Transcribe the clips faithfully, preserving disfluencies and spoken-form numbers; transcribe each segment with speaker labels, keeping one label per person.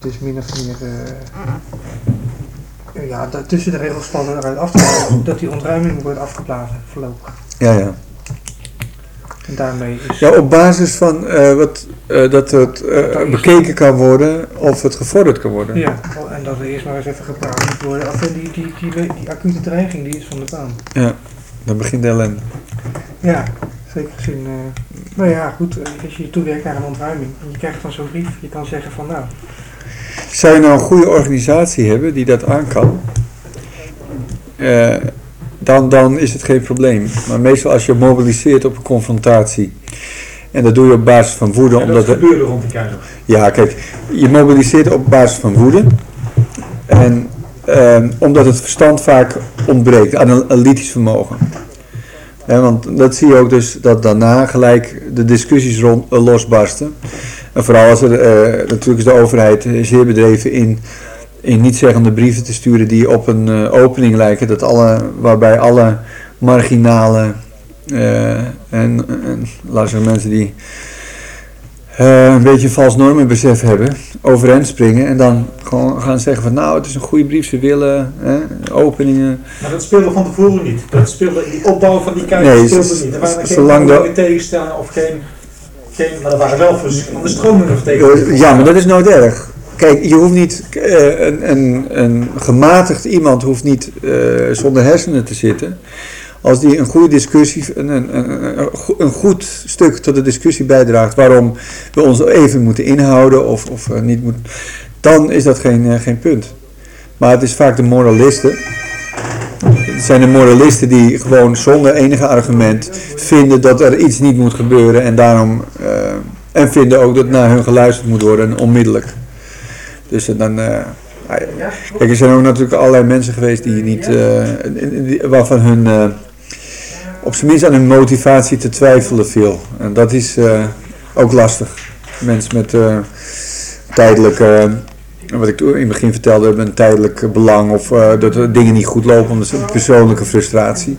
Speaker 1: dus min of meer uh, ja, d- tussen de regels vallen eruit af te dat die ontruiming wordt afgeblazen voorlopig.
Speaker 2: Ja, ja.
Speaker 1: En daarmee is...
Speaker 2: Ja, op basis van uh, wat, uh, dat het uh, bekeken kan worden of het gevorderd kan worden.
Speaker 1: Ja, en dat er eerst maar eens even gepraat moet worden. Af en die, die, die, die, die acute dreiging die is van de baan.
Speaker 2: Ja, dan begint de ellende.
Speaker 1: Ja, zeker gezien. Uh, nou ja, goed, als je toewerkt naar een ontruiming en je krijgt dan zo'n brief, je kan zeggen van nou...
Speaker 2: Zou je nou een goede organisatie hebben die dat aan kan, uh, dan, dan is het geen probleem. Maar meestal als je mobiliseert op een confrontatie, en dat doe je op basis van woede.
Speaker 3: En
Speaker 2: omdat
Speaker 3: dat gebeurde rond die keizer.
Speaker 2: Ja, kijk, je mobiliseert op basis van woede. En uh, omdat het verstand vaak ontbreekt, analytisch vermogen. Ja, want dat zie je ook dus, dat daarna gelijk de discussies rond, uh, losbarsten. En vooral als er, uh, natuurlijk is de overheid zeer bedreven in, in niet-zeggende brieven te sturen die op een uh, opening lijken, dat alle, waarbij alle marginale uh, en, en laten we zeggen mensen die uh, een beetje vals normenbesef hebben, overeind springen en dan gewoon gaan zeggen van nou het is een goede brief, ze willen hè, openingen.
Speaker 3: Maar dat speelde van tevoren niet. Dat speelde in die opbouw van die keizer
Speaker 2: Nee,
Speaker 3: speelde
Speaker 2: z-
Speaker 3: niet. Er waren
Speaker 2: z-
Speaker 3: geen
Speaker 2: zolang de-
Speaker 3: andere tegenstellingen of geen, geen... Maar er waren wel verschillende stromingen of tegenstellingen.
Speaker 2: Uh, ja, maar dat is nooit erg. Kijk, je hoeft niet, uh, een, een, een gematigd iemand hoeft niet uh, zonder hersenen te zitten. Als die een goede discussie, een, een, een, een goed stuk tot de discussie bijdraagt waarom we ons even moeten inhouden of, of uh, niet moeten, dan is dat geen, uh, geen punt. Maar het is vaak de moralisten. Het zijn de moralisten die gewoon zonder enige argument vinden dat er iets niet moet gebeuren en daarom uh, en vinden ook dat naar hun geluisterd moet worden onmiddellijk. Dus dan, uh, kijk, er zijn ook natuurlijk allerlei mensen geweest die niet, uh, die, waarvan hun, uh, op zijn minst aan hun motivatie te twijfelen viel. En dat is uh, ook lastig. Mensen met uh, tijdelijk, uh, wat ik in het begin vertelde, hebben een tijdelijk belang of uh, dat er dingen niet goed lopen, omdat ze een persoonlijke frustratie.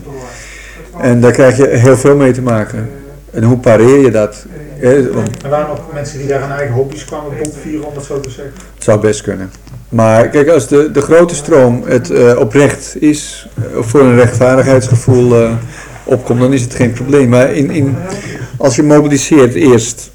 Speaker 2: En daar krijg je heel veel mee te maken. En hoe pareer je dat?
Speaker 3: Er waren ook mensen die daar hun eigen hobby's kwamen botvieren, om het zo te zeggen.
Speaker 2: Het zou best kunnen. Maar kijk, als de, de grote stroom het uh, oprecht is, uh, voor een rechtvaardigheidsgevoel uh, opkomt, dan is het geen probleem. Maar in, in, als je mobiliseert eerst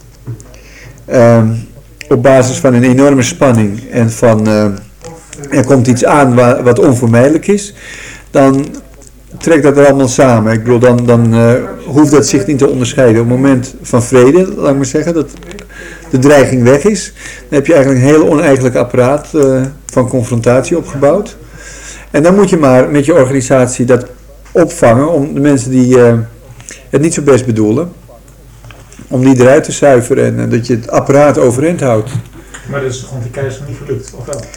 Speaker 2: uh, op basis van een enorme spanning en van uh, er komt iets aan wa- wat onvermijdelijk is, dan trekt dat er allemaal samen. Ik bedoel, dan, dan uh, hoeft dat zich niet te onderscheiden. Op het moment van vrede, laat ik maar zeggen, dat de dreiging weg is, dan heb je eigenlijk een heel oneigenlijk apparaat uh, van confrontatie opgebouwd. En dan moet je maar met je organisatie dat opvangen om de mensen die uh, het niet zo best bedoelen, om die eruit te zuiveren en uh, dat je het apparaat overeind houdt.
Speaker 3: Maar dat is rond die keizer niet gelukt, of wel?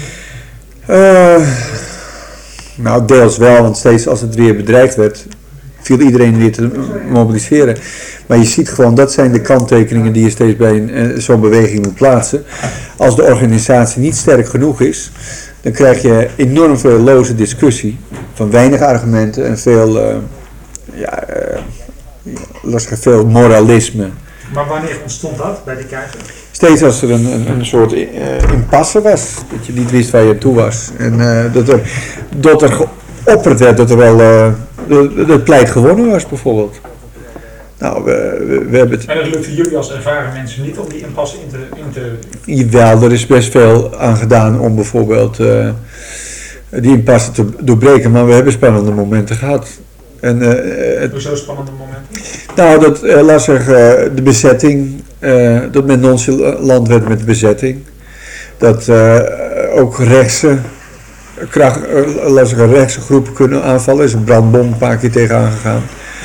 Speaker 2: Uh, nou, deels wel, want steeds als het weer bedreigd werd, viel iedereen weer te mobiliseren. Maar je ziet gewoon, dat zijn de kanttekeningen die je steeds bij een, uh, zo'n beweging moet plaatsen. Als de organisatie niet sterk genoeg is, dan krijg je enorm veel loze discussie van weinig argumenten en veel, uh, ja, uh, lastig, veel moralisme.
Speaker 3: Maar wanneer ontstond dat bij die keizer?
Speaker 2: Steeds als er een, een, een soort uh, impasse was, dat je niet wist waar je aan toe was. En uh, dat er, dat er geopperd werd dat er wel uh, de, de pleit gewonnen was bijvoorbeeld. Nou, we, we, we hebben het...
Speaker 3: En dat lukte jullie als ervaren mensen niet om die impasse in te... In te...
Speaker 2: Jawel, er is best veel aan gedaan om bijvoorbeeld uh, die impasse te doorbreken, maar we hebben spannende momenten gehad. En, uh, het...
Speaker 3: Hoezo spannende momenten?
Speaker 2: Nou, dat, uh, laat zeggen, uh, de bezetting, uh, dat men nonchalant werd met de bezetting. Dat uh, ook rechtse, kracht, uh, laat zeggen, rechtse groepen kunnen aanvallen. Er is een brandbom een paar keer tegenaan gegaan.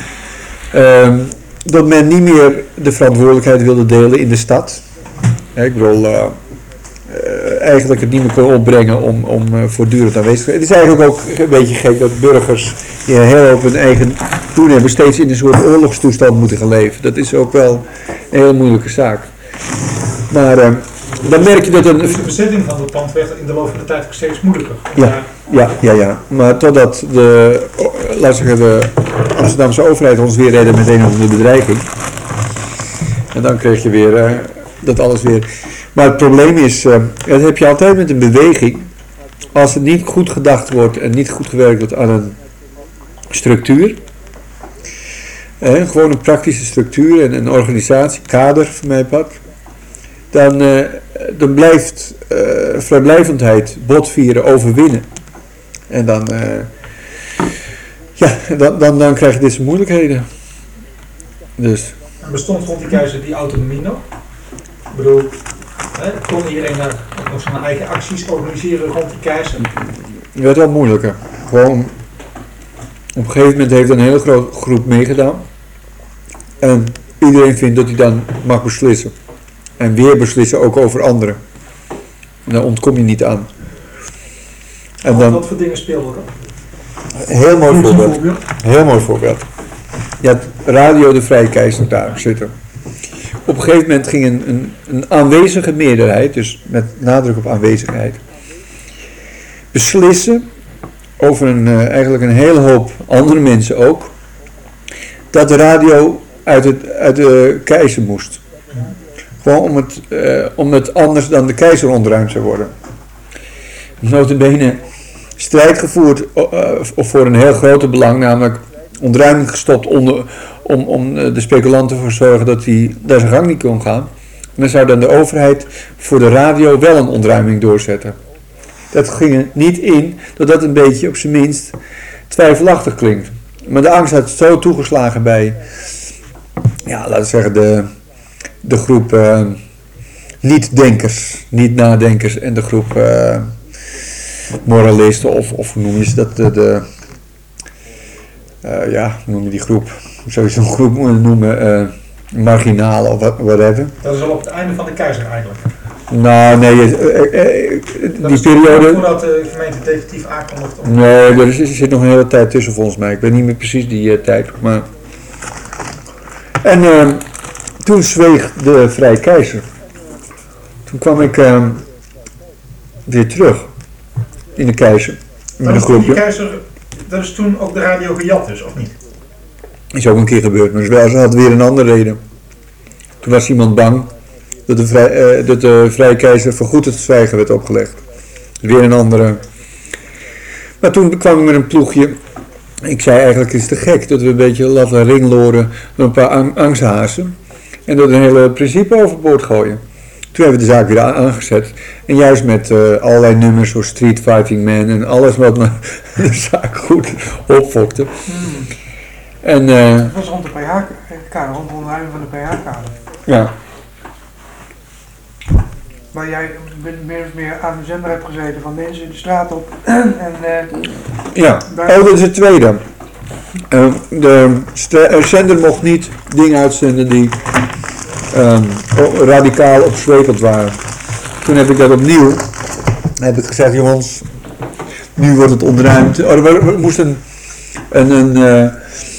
Speaker 2: Uh, dat men niet meer de verantwoordelijkheid wilde delen in de stad. Ja, ik bedoel, uh, uh, eigenlijk het niet meer kon opbrengen om, om uh, voortdurend aanwezig te zijn. Het is eigenlijk ook een beetje gek dat burgers die heel op hun eigen doen hebben steeds in een soort oorlogstoestand moeten gaan leven. Dat is ook wel een hele moeilijke zaak. Maar uh, dan merk je dat een...
Speaker 3: Dus de bezetting van het pand werd in de loop van de tijd ook steeds moeilijker.
Speaker 2: Ja, ja, ja, ja. Maar totdat de, laat zeggen, de Amsterdamse overheid ons weer redde met een of andere bedreiging. En dan kreeg je weer uh, dat alles weer... Maar het probleem is, uh, dat heb je altijd met een beweging. Als er niet goed gedacht wordt en niet goed gewerkt wordt aan een structuur. Eh, gewoon een praktische structuur en een organisatie, kader van mijn pad. Dan, uh, dan blijft uh, vrijblijvendheid, botvieren, overwinnen. En dan, uh, ja, dan, dan, dan krijg je dit soort moeilijkheden. Dus.
Speaker 3: En bestond rond die keizer die autonomie nog? Ik bedoel, hè, kon iedereen daar ook nog zijn eigen acties organiseren rond die keizer?
Speaker 2: Het werd wel moeilijker. Gewoon, op een gegeven moment heeft een hele grote groep meegedaan. En iedereen vindt dat hij dan mag beslissen. En weer beslissen ook over anderen. En daar ontkom je niet aan. En dan,
Speaker 3: wat voor dingen speelden er?
Speaker 2: Heel mooi voorbeeld. Heel mooi voorbeeld. Je had Radio de Vrije Keizer daar zitten. Op een gegeven moment ging een, een, een aanwezige meerderheid, dus met nadruk op aanwezigheid, beslissen over een, uh, eigenlijk een hele hoop andere mensen ook, dat de radio uit, het, uit de keizer moest. Gewoon om het, uh, om het anders dan de keizer ontruimd zou worden. Nota bene strijd gevoerd uh, voor een heel grote belang, namelijk ontruiming gestopt onder, om, om de speculanten ervoor te zorgen dat hij daar zijn gang niet kon gaan. En dan zou dan de overheid voor de radio wel een ontruiming doorzetten. Dat ging er niet in, dat dat een beetje op zijn minst twijfelachtig klinkt. Maar de angst had zo toegeslagen bij, ja, laten we zeggen, de, de groep uh, niet-denkers, niet-nadenkers en de groep uh, moralisten, of, of hoe noem je ze dat, de, de uh, ja, hoe noem je die groep? Hoe zou je zo'n groep moeten noemen? Uh, marginale of whatever.
Speaker 3: Dat is al op het einde van de keizer eigenlijk.
Speaker 2: Nou, nee, uh, uh, uh, die periode.
Speaker 3: Voordat de gemeente definitief aankondigde. Om...
Speaker 2: Nee, er, is, er zit nog een hele tijd tussen volgens mij. Ik weet niet meer precies die uh, tijd. Maar... En uh, toen zweeg de Vrije Keizer. Toen kwam ik uh, weer terug in de keizer. Met een groepje.
Speaker 3: Die keizer, dat is toen ook de radio gejat dus, of niet?
Speaker 2: Is ook een keer gebeurd, maar ze had weer een andere reden. Toen was iemand bang dat de, vrij, uh, dat de Vrije Keizer voorgoed het zwijgen werd opgelegd. Weer een andere. Maar toen kwam ik met een ploegje. Ik zei eigenlijk, het is te gek dat we een beetje laten ringloren door een paar ang- angsthazen. En door een hele principe overboord gooien. Toen hebben we de zaak weer aangezet. En juist met uh, allerlei nummers zoals Street Fighting Man en alles wat me de zaak goed opfokte.
Speaker 1: Hmm.
Speaker 2: En, uh,
Speaker 1: dat was rond de P H-kader, rond de onderhouding van de P H-kader.
Speaker 2: Ja.
Speaker 1: Waar jij meer of meer aan de zender hebt gezeten van mensen de straat op. en, uh,
Speaker 2: ja, oh, dat is het tweede. Uh, de st- zender mocht niet dingen uitzenden die um, radicaal opzwepend waren. Toen heb ik dat opnieuw, heb ik gezegd, jongens, nu wordt het ontruimd. Oh, er, er moest een, een, een uh,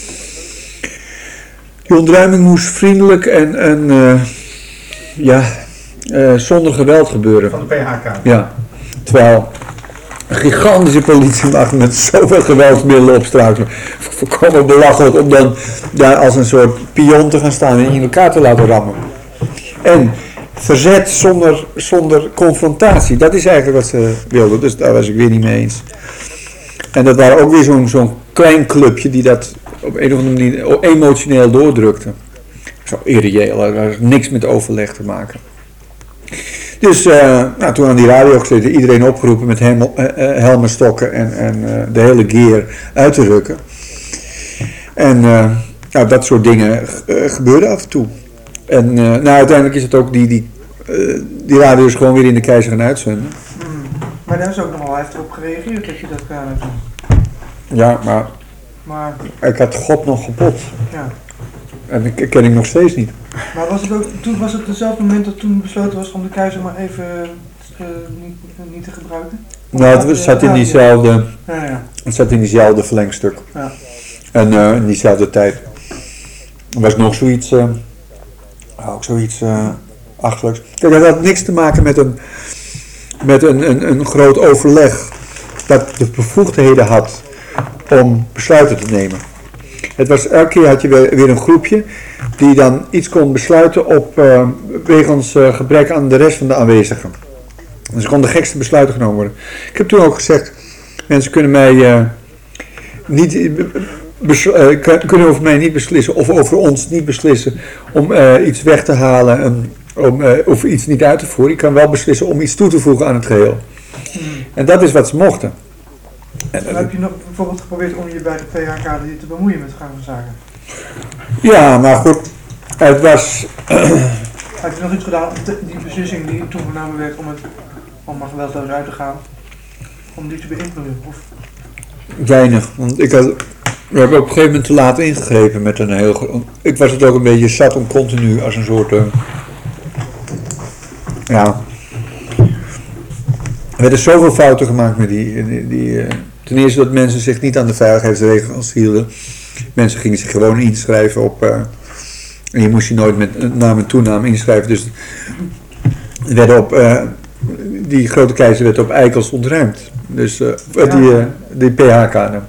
Speaker 2: die ontruiming moest vriendelijk en, en uh, ja, uh, zonder geweld gebeuren.
Speaker 3: Van de P H K.
Speaker 2: Ja, terwijl een gigantische politiemacht met zoveel geweldsmiddelen op straat. Volkomen belachelijk om dan daar als een soort pion te gaan staan en in elkaar te laten rammen. En verzet zonder, zonder confrontatie, dat is eigenlijk wat ze wilden. Dus daar was ik weer niet mee eens. En dat waren ook weer zo'n, zo'n klein clubje die dat op een of andere manier emotioneel doordrukte. Zo irreëel, daar was niks met overleg te maken. Dus uh, nou, toen aan die radio gezeten, iedereen opgeroepen met helm, uh, helmen, stokken en, en uh, de hele gear uit te rukken. En uh, nou, dat soort dingen uh, gebeurden af en toe. En uh, nou, uiteindelijk is het ook die, die, uh, die radio's gewoon weer in de keizer gaan uitzenden.
Speaker 1: Hmm. Maar daar is ook nog wel heftig op gereageerd dat je dat gedaan hebt.
Speaker 2: Ja, maar,
Speaker 1: maar
Speaker 2: ik had God nog kapot.
Speaker 1: Ja.
Speaker 2: En dat ken ik nog steeds niet.
Speaker 1: Maar was het ook, toen was het hetzelfde moment dat toen besloten was om de keizer maar even uh, niet, uh, niet te gebruiken?
Speaker 2: Nou, het zat in diezelfde,
Speaker 1: ja, ja.
Speaker 2: het zat in diezelfde verlengstuk.
Speaker 1: Ja.
Speaker 2: En uh, in diezelfde tijd. Er was nog zoiets, uh, ook zoiets uh, achterlijks. Kijk, dat had niks te maken met een, met een, een, een groot overleg dat de bevoegdheden had om besluiten te nemen. Het was, elke keer had je weer, weer een groepje die dan iets kon besluiten op uh, wegens uh, gebrek aan de rest van de aanwezigen. Dus er kon de gekste besluiten genomen worden. Ik heb toen ook gezegd, mensen kunnen mij uh, niet besl- uh, kunnen over mij niet beslissen of over ons niet beslissen om uh, iets weg te halen en om, uh, of iets niet uit te voeren. Ik kan wel beslissen om iets toe te voegen aan het geheel.
Speaker 1: Hmm.
Speaker 2: En dat is wat ze mochten.
Speaker 1: En dan heb je nog bijvoorbeeld geprobeerd om je bij de P H K te bemoeien met gang van zaken?
Speaker 2: Ja, maar goed, het was...
Speaker 1: Heb je nog iets gedaan om te- die beslissing die toen genomen werd om, het, om er geweldloos uit te gaan, om die te beïnvloeden? Of?
Speaker 2: Weinig, want ik had, we hebben op een gegeven moment te laat ingegrepen met een heel... gro- Ik was het ook een beetje zat om continu als een soort... Uh, ja... Er werden zoveel fouten gemaakt met die... die, die uh, ten eerste dat mensen zich niet aan de veiligheidsregels hielden. Mensen gingen zich gewoon inschrijven op... Uh, en je moest je nooit met naam en toenaam inschrijven. Dus er werden op... Uh, die grote keizer werd op eikels ontruimd. Dus uh,
Speaker 1: Ja.
Speaker 2: die, uh, die P H K. Nou.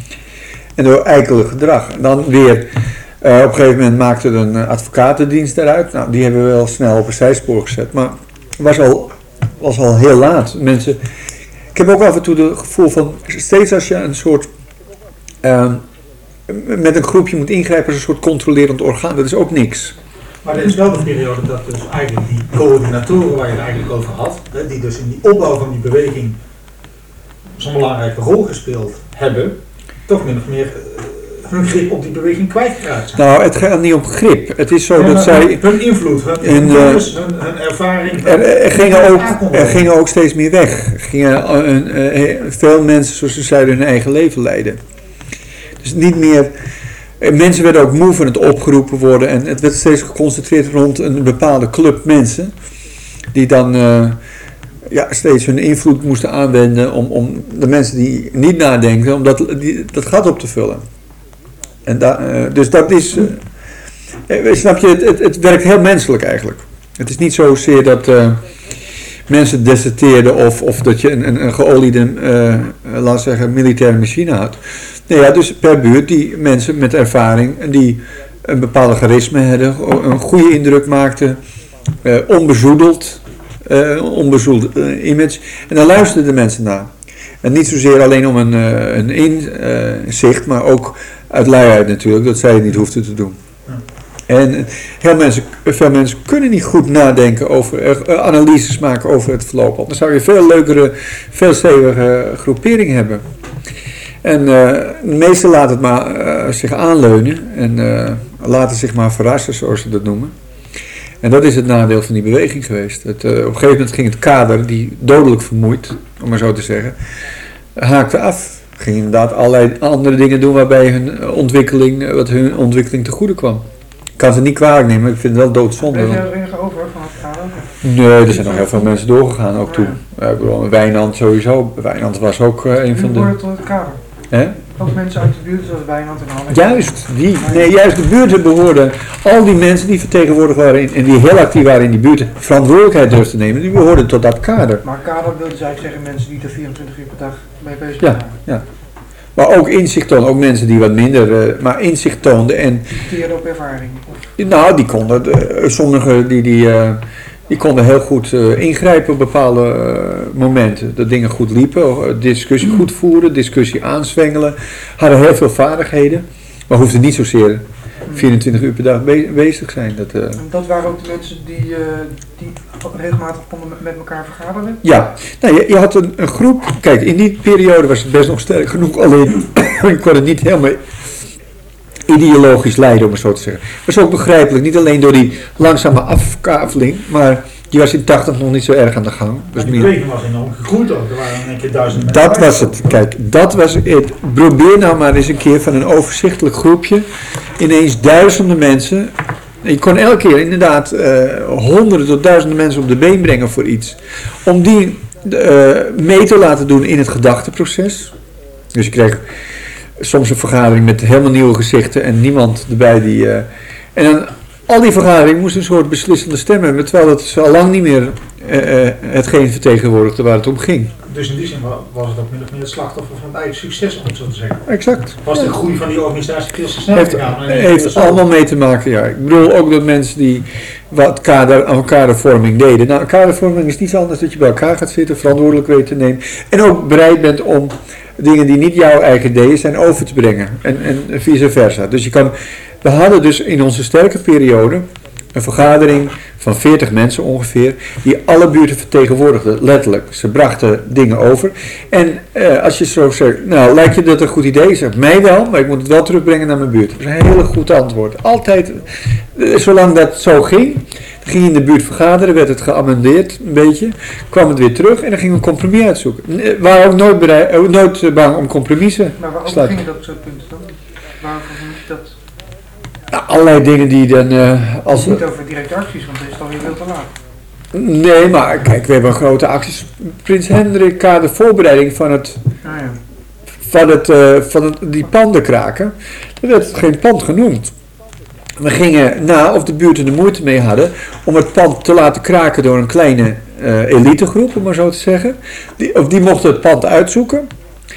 Speaker 2: En door eikelig gedrag. En dan weer, uh, op een gegeven moment maakte er een uh, advocatendienst eruit. Nou, die hebben we wel snel op een zijspoor gezet. Maar het was al, was al heel laat. Mensen, ik heb ook af en toe het gevoel van, steeds als je een soort, uh, met een groepje moet ingrijpen als een soort controlerend orgaan, dat is ook niks.
Speaker 3: Maar er is wel de periode dat dus eigenlijk die coördinatoren waar je het eigenlijk over had, hè, die dus in die opbouw van die beweging zo'n belangrijke rol gespeeld hebben, toch min of meer uh, hun grip op die beweging kwijtgeraakt zijn.
Speaker 2: Nou, het gaat niet om grip. Het is zo
Speaker 3: Ja,
Speaker 2: dat
Speaker 3: maar
Speaker 2: zij...
Speaker 3: hun invloed, hun,
Speaker 2: in,
Speaker 3: hun,
Speaker 2: uh,
Speaker 3: kennis, hun, hun ervaring.
Speaker 2: Er, er, gingen ook,
Speaker 3: aankondigen.
Speaker 2: er gingen ook steeds meer weg. Er gingen, uh, uh, veel mensen, zoals ze zeiden, hun eigen leven leiden. Dus niet meer... Mensen werden ook moe van het opgeroepen worden en het werd steeds geconcentreerd rond een bepaalde club mensen die dan uh, ja, steeds hun invloed moesten aanwenden om, om de mensen die niet nadenken, om dat, die, dat gat op te vullen. En da, uh, dus dat is, uh, snap je, het, het, het werkt heel menselijk eigenlijk. Het is niet zozeer dat uh, mensen deserteerden of, of dat je een, een, een geoliede, uh, laat zeggen, militaire machine had. Nee, ja, dus per buurt die mensen met ervaring en die een bepaalde charisma hadden, een goede indruk maakten, uh, onbezoedeld, uh, onbezoedeld uh, image. En daar luisterden de mensen naar. En niet zozeer alleen om een, uh, een inzicht, maar ook uit luiheid natuurlijk, dat zij het niet hoefden te doen. En heel mensen, veel mensen kunnen niet goed nadenken over, uh, analyses maken over het verloop. Dan zou je veel leukere, veel stevige groepering hebben. En uh, de meesten laten het maar uh, zich aanleunen en uh, laten zich maar verrassen, zoals ze dat noemen. En dat is het nadeel van die beweging geweest. Het, uh, op een gegeven moment ging het kader, die dodelijk vermoeid, om maar zo te zeggen, haakte af. Ging inderdaad allerlei andere dingen doen waarbij hun ontwikkeling, wat hun ontwikkeling te goede kwam. Ik kan ze niet kwalijk nemen, maar ik vind het wel doodzonde.
Speaker 1: Weet je er enige over van het kader?
Speaker 2: Nee, er zijn nog heel veel mensen doorgegaan ook toen. Ja, ik bedoel, Wijnand sowieso. Wijnand was ook uh, een van de...
Speaker 1: Hoe hoort het tot het kader?
Speaker 2: Hè?
Speaker 1: Ook mensen uit de buurt zoals Wijnand en Hanne.
Speaker 2: Juist, die, nee, juist de buurten behoorden, al die mensen die vertegenwoordigd waren in, en die heel actief waren in die buurten, verantwoordelijkheid durfden te nemen, die behoorden tot dat kader.
Speaker 1: Maar kader wil dus eigenlijk zeggen mensen die er vierentwintig uur per dag mee bezig
Speaker 2: Ja,
Speaker 1: zijn.
Speaker 2: ja. Maar ook inzicht toonden, ook mensen die wat minder, uh, maar inzicht toonden en...
Speaker 1: Die op ervaring. Of,
Speaker 2: Nou, die konden, uh, sommigen die, die, uh, die konden heel goed uh, ingrijpen op bepaalde uh, momenten. Dat dingen goed liepen, uh, discussie goed voeren, discussie aanzwengelen. Hadden heel veel vaardigheden, maar hoefden niet zozeer vierentwintig uur per dag be- bezig zijn. Dat, uh,
Speaker 1: en dat waren ook de mensen die, uh, die regelmatig konden met, met elkaar vergaderen?
Speaker 2: ja, nou, je, je had een, een groep, kijk, in die periode was het best nog sterk genoeg, alleen ik kon het niet helemaal ideologisch leiden, om het zo te zeggen. Dat was ook begrijpelijk, niet alleen door die langzame afkaveling, maar die was in tachtig nog niet zo erg aan de gang.
Speaker 3: Maar
Speaker 2: Dus
Speaker 3: die beweging was enorm gegroeid ook, er waren in één keer duizenden mensen.
Speaker 2: dat was het, kijk, dat was het. Probeer nou maar eens een keer van een overzichtelijk groepje, ineens duizenden mensen. Je kon elke keer inderdaad uh, honderden tot duizenden mensen op de been brengen voor iets. Om die uh, mee te laten doen in het gedachteproces. Dus je kreeg soms een vergadering met helemaal nieuwe gezichten en niemand erbij die... Uh, en dan al die vergaderingen moesten een soort beslissende stem hebben, terwijl het ze al lang niet meer uh, uh, hetgeen vertegenwoordigde waar het om ging.
Speaker 3: Dus in die zin was het ook min of meer het slachtoffer van het eigen succes, om het zo te zeggen.
Speaker 2: Exact.
Speaker 3: Was de
Speaker 2: ja.
Speaker 3: groei van die organisatie veel te snel
Speaker 2: heeft,
Speaker 3: gegaan?
Speaker 2: Het heeft allemaal mee te maken, ja. Ik bedoel ook dat mensen die wat kader, aan kadervorming deden. Nou, kadervorming is niets anders dat je bij elkaar gaat zitten, verantwoordelijk weet te nemen. En ook bereid bent om dingen die niet jouw eigen ideeën zijn over te brengen. En, en vice versa. Dus je kan, we hadden dus in onze sterke periode een vergadering van veertig mensen ongeveer, die alle buurten vertegenwoordigden, letterlijk. Ze brachten dingen over. En eh, als je zo zegt, nou, lijkt je dat een goed idee? Zegt mij wel, maar ik moet het wel terugbrengen naar mijn buurt. Dat is een hele goed antwoord. Altijd, eh, zolang dat zo ging, ging je in de buurt vergaderen, werd het geamendeerd een beetje, kwam het weer terug en dan gingen we een compromis uitzoeken. We waren ook nooit, bereid, eh, nooit bang om compromissen
Speaker 1: Maar waarom
Speaker 2: sluiten.
Speaker 1: gingen dat soort punten dan? Waarom vond je dat?
Speaker 2: Nou, allerlei dingen die dan uh, als...
Speaker 1: Niet over directe acties, want dat is dan weer veel te laat.
Speaker 2: Nee, maar kijk, we hebben een grote acties. Prins Hendrik kader voorbereiding van het,
Speaker 1: Ah, ja.
Speaker 2: van het, uh, van het, die panden kraken. Er werd geen pand genoemd. We gingen na of de buurten er moeite mee hadden om het pand te laten kraken door een kleine uh, elitegroep, om maar zo te zeggen. Die, of die mochten het pand uitzoeken.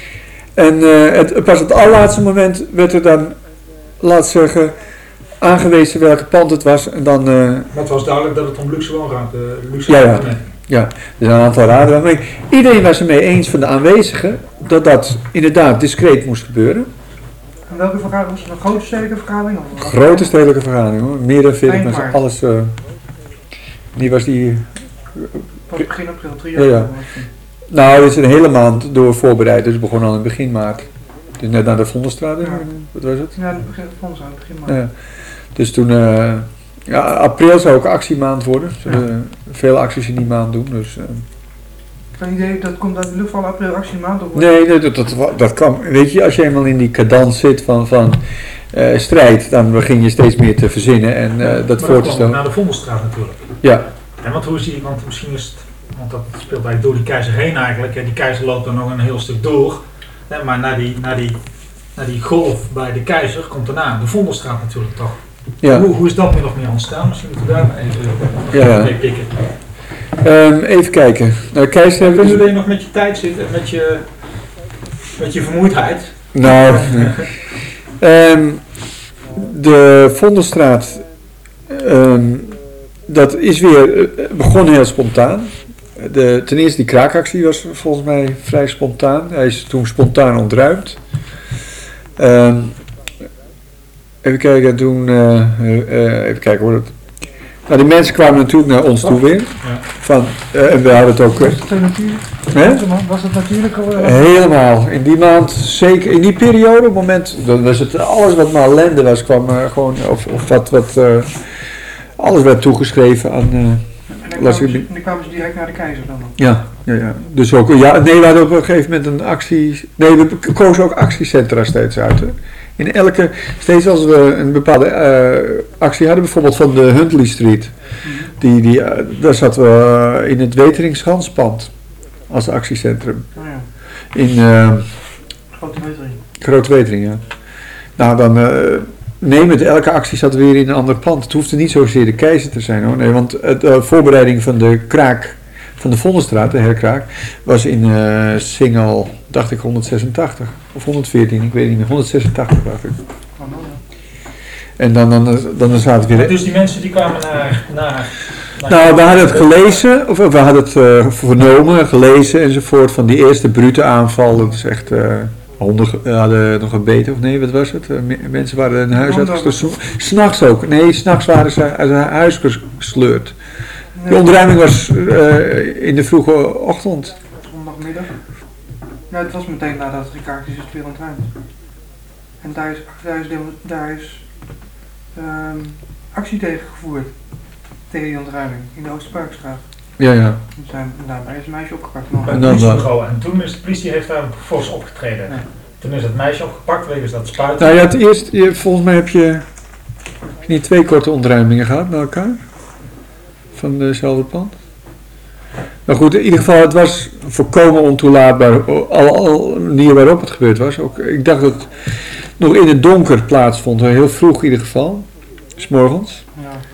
Speaker 2: En uh, het, pas op het allerlaatste moment werd er dan, laat zeggen, aangewezen welke pand het was en dan... Uh,
Speaker 3: maar het was duidelijk dat het om luxe woonruimte luxe
Speaker 2: ja, ja.
Speaker 3: woonruimte.
Speaker 2: Ja, er zijn een aantal raden. Maar iedereen was het mee eens van de aanwezigen dat dat inderdaad discreet moest gebeuren.
Speaker 1: En welke vergadering was het? Een grote stedelijke vergadering? Of een
Speaker 2: Grote stedelijke vergadering hoor, meer dan veertig
Speaker 1: Eind
Speaker 2: mensen,
Speaker 1: maart.
Speaker 2: alles. Uh, die was die...
Speaker 1: Pas begin april, drie
Speaker 2: Ja,
Speaker 1: jaar.
Speaker 2: ja. Nou, dit is een hele maand door voorbereid, dus het begon al in begin maart. Dus net naar de Vondelstraat,
Speaker 1: Ja.
Speaker 2: wat was het?
Speaker 1: Ja, het begin van ons aan het begin maart.
Speaker 2: Ja. Dus toen, uh, ja, april zou ook actiemaand worden. Ze zullen veel acties in die maand doen. Dus, uh.
Speaker 1: Zo'n idee, dat komt uit de luchtval april actie maand of
Speaker 2: Nee, nee dat, dat, dat kan. Weet je, als je eenmaal in die cadans zit van, van uh, strijd, dan begin je steeds meer te verzinnen en uh, dat
Speaker 3: Maar
Speaker 2: voor te
Speaker 3: kwam
Speaker 2: stellen.
Speaker 3: naar de Vondelstraat natuurlijk.
Speaker 2: Ja,
Speaker 3: En want hoe zie je, want misschien is het, want dat speelt eigenlijk door die keizer heen eigenlijk. Hè. Die keizer loopt dan nog een heel stuk door. Hè, maar naar die, naar, die, naar die golf bij de keizer komt daarna de Vondelstraat natuurlijk toch.
Speaker 2: ja.
Speaker 3: Hoe, hoe is dat min of meer ontstaan? Misschien moeten we daar maar even
Speaker 2: Ja, ja.
Speaker 3: mee pikken.
Speaker 2: Um, even kijken. Nou, Keizer hebben
Speaker 3: Kunnen
Speaker 2: dus...
Speaker 3: jullie nog met je tijd zitten, met je, met je vermoeidheid?
Speaker 2: Nou, um, de Vondelstraat, um, dat is weer, uh, begon heel spontaan. De, ten eerste die kraakactie was volgens mij vrij spontaan. Hij is toen spontaan ontruimd. Um, even kijken, toen, uh, uh, even kijken hoe dat... Nou, die mensen kwamen natuurlijk naar ons toe weer.
Speaker 3: Ja.
Speaker 2: Van, uh, en we hadden het ook...
Speaker 1: Was het uh, natuurlijk?
Speaker 2: Hè?
Speaker 1: Was het natuurlijk al? Uh,
Speaker 2: Helemaal. In die maand, zeker in die periode, op het moment, dan was het alles wat maar ellende was, kwam uh, gewoon, of, of wat, wat uh, alles werd toegeschreven aan... Uh,
Speaker 1: en dan
Speaker 2: las
Speaker 1: kwamen,
Speaker 2: ik-
Speaker 1: ze, dan kwamen ze direct naar de keizer dan?
Speaker 2: ja, ja, ja. Dus ook, ja, nee, we hadden op een gegeven moment een actie, nee, we kozen ook actiecentra steeds uit. Hè. In elke, steeds als we een bepaalde uh, actie hadden, bijvoorbeeld van de Huntley Street, die, die, uh, daar zaten we uh, in het Weteringsganspand als actiecentrum.
Speaker 1: Oh ja,
Speaker 2: In uh,
Speaker 1: grote metering.
Speaker 2: Groot Wetering, ja. Nou, dan uh, neem het, elke actie zat weer in een ander pand. Het hoefde niet zozeer de keizer te zijn hoor. Nee, want de uh, voorbereiding van de kraak van de Vondelstraat, de herkraak, was in uh, Singel, dacht ik honderdzesentachtig. Of honderdveertien, ik weet niet meer. honderdzesentachtig dacht ik.
Speaker 1: Oh, nou, ja.
Speaker 2: En dan, dan, dan, dan zaten we weer...
Speaker 3: Dus die mensen die kwamen naar... naar, naar
Speaker 2: Nou, we hadden het gelezen, of we hadden het uh, vernomen, gelezen enzovoort, van die eerste brute aanval. Dat is echt, uh, honden ge- hadden nog gebeten, of nee, wat was het? Uh, me- mensen waren in huis
Speaker 1: Honden
Speaker 2: uitgestoten. S'nachts ook, nee, s'nachts waren ze uit hun huis gesleurd.
Speaker 1: Nee,
Speaker 2: De ontruiming was uh, in de vroege ochtend.
Speaker 1: Zondagmiddag. Nou, het was meteen nadat Ricard is het weer ontruimd. En daar is, daar is, demo- daar is um, actie tegen gevoerd. Tegen die ontruiming. In de Oosterparkstraat.
Speaker 2: Ja, ja.
Speaker 1: En zijn, daarbij is een meisje opgepakt. Nog.
Speaker 3: bij
Speaker 2: En
Speaker 3: het
Speaker 2: dan-
Speaker 3: politiebureau. En toen is de politie heeft daar fors opgetreden.
Speaker 1: Ja.
Speaker 3: Toen is het meisje opgepakt wegens dat spuiten.
Speaker 2: Nou ja, het eerst, je, volgens mij heb je, heb je niet twee korte ontruimingen gehad met elkaar? Van dezelfde pand? Nou goed, in ieder geval, het was volkomen ontoelaatbaar, al, al de manier waarop het gebeurd was. Ook, ik dacht dat het nog in het donker plaatsvond, heel vroeg in ieder geval, 's morgens.
Speaker 1: Ja.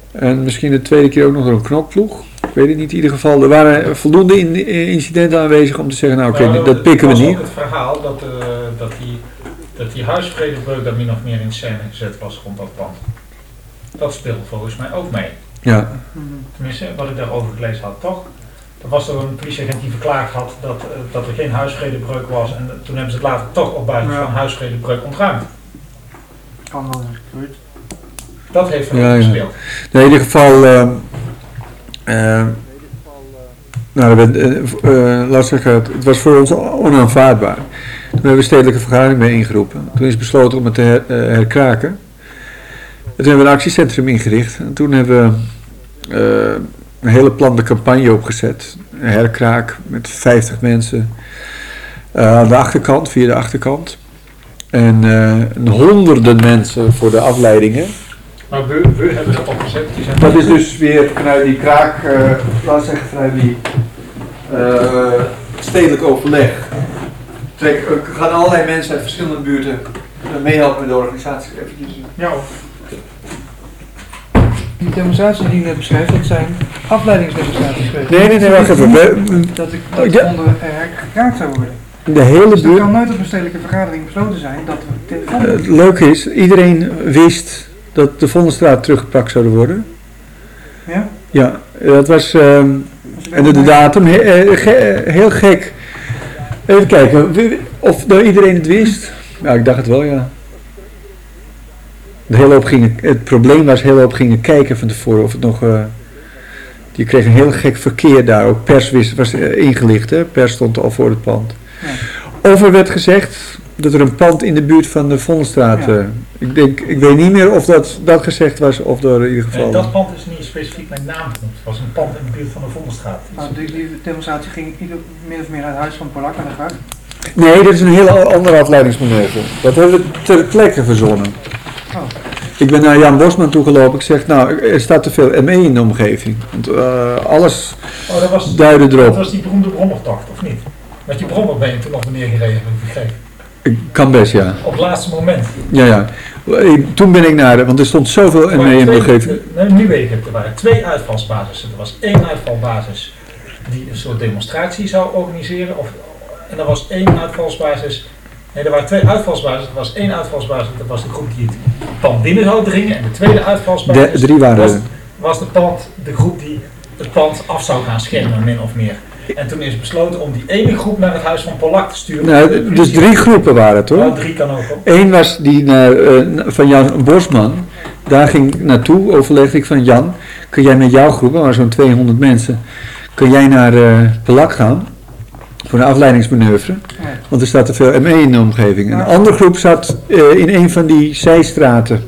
Speaker 2: En misschien de tweede keer ook nog door een knokploeg. Ik weet het niet in ieder geval. Er waren voldoende in, incidenten aanwezig om te zeggen, nou oké, okay,
Speaker 3: nou,
Speaker 2: dat pikken we niet.
Speaker 3: Het was ook het verhaal dat, uh, dat, die, dat die huisvredebreuk daar min of meer in scène gezet was rond dat pand. Dat speelde volgens mij ook mee.
Speaker 2: Ja.
Speaker 3: Tenminste, wat ik daarover gelezen had, toch? Er was er een politieagent die verklaard had dat, uh, dat er geen huisvredebreuk was en uh, toen hebben ze het later toch op basis ja. van huisvredebreuk ontruimd.
Speaker 1: Kan wel eens.
Speaker 3: Dat heeft er
Speaker 2: ja,
Speaker 3: ook
Speaker 2: ja.
Speaker 3: gespeeld.
Speaker 2: Nee, in ieder geval, uh, uh, nou, uh, uh, laat zeggen, het, het was voor ons onaanvaardbaar. Toen hebben we een stedelijke vergadering mee ingeroepen. Toen is besloten om het te her, uh, herkraken. En toen hebben we een actiecentrum ingericht. En toen hebben we uh, een hele plan de campagne opgezet. Een herkraak met vijftig mensen uh, aan de achterkant, via de achterkant. En uh, honderden mensen voor de afleidingen.
Speaker 3: Maar we, we hebben dat opgezet. Die zijn
Speaker 2: dat is dus weer vanuit die kraak, uh, laat zeggen vanuit die uh, stedelijk overleg. Trek, er gaan allerlei mensen uit verschillende buurten meehelpen met de organisatie. Even
Speaker 3: ja.
Speaker 1: Die demonstraties die je net beschrijft, dat zijn afleidingsdemonstraties geweest.
Speaker 2: Nee, nee, nee, wacht even.
Speaker 1: Dat ik dat
Speaker 2: ja.
Speaker 1: onder herkraakt zou worden.
Speaker 2: De hele
Speaker 1: dus
Speaker 2: buurt.
Speaker 1: er kan nooit op een stedelijke vergadering besloten zijn dat we telefoon...
Speaker 2: Uh, het leuke is, iedereen wist dat de Vondelstraat teruggepakt zouden worden.
Speaker 1: Ja?
Speaker 2: Ja, dat was uh, en de, de datum he, he, he, heel gek. Even kijken, of nou iedereen het wist. Ja, ik dacht het wel, ja. De hele hoop gingen, het probleem was, de hele hoop gingen kijken van tevoren of het nog... Uh, die kreeg een heel gek verkeer daar. Ook pers wist, was uh, ingelicht, hè? Pers stond al voor het pand. Ja. Over werd gezegd dat er een pand in de buurt van de Vondelstraat... Ja. Uh, ik, denk, ik weet niet meer of dat, dat gezegd was of door in ieder geval...
Speaker 3: Nee, dat pand is niet specifiek met naam genoemd. Het was een pand in de buurt van de Vondelstraat.
Speaker 1: Maar die, die demonstratie ging ieder, min of meer uit het huis van Polak naar de gracht?
Speaker 2: Nee, dat is een heel andere afleidingsmanoeuvre. Dat hebben we ter plekke verzonnen.
Speaker 1: Oh.
Speaker 2: Ik ben naar Jan Bosman toegelopen. Ik zeg, nou, er staat te veel M E in de omgeving. Want, uh, alles
Speaker 3: oh, dat was,
Speaker 2: duidde erop.
Speaker 3: Dat was die beroemde brommertocht, of niet? Met die brommer ben je toen nog beneden gereden, heb ik begrepen.
Speaker 2: Ik kan best, ja.
Speaker 3: Op het laatste moment.
Speaker 2: Ja, ja. Toen ben ik naar de, want er stond zoveel M E in de omgeving.
Speaker 3: Nee, nu weet ik het. Er waren twee uitvalsbasissen. Er was één uitvalbasis die een soort demonstratie zou organiseren. Of, en er was één uitvalsbasis... Nee, er waren twee uitvalsbasis. Er was één uitvalsbasis, dat was de groep die het pand binnen zou dringen. En de tweede uitvalsbasis
Speaker 2: de, drie waren
Speaker 3: was, was de, pand, de groep die het pand af zou gaan schermen, min of meer. En toen is besloten om die ene groep naar het huis van Polak te sturen.
Speaker 2: Nou, dus drie groepen waren het, hoor.
Speaker 3: Ja, drie kan ook.
Speaker 2: Eén was die naar, uh, van Jan Bosman. Daar ging ik naartoe, overlegde ik van Jan, kun jij met jouw groep, er waren zo'n tweehonderd mensen, kun jij naar uh, Polak gaan? Voor een afleidingsmanoeuvre. Ja. Want er staat te veel M E in de omgeving. Een andere groep zat uh, in een van die zijstraten.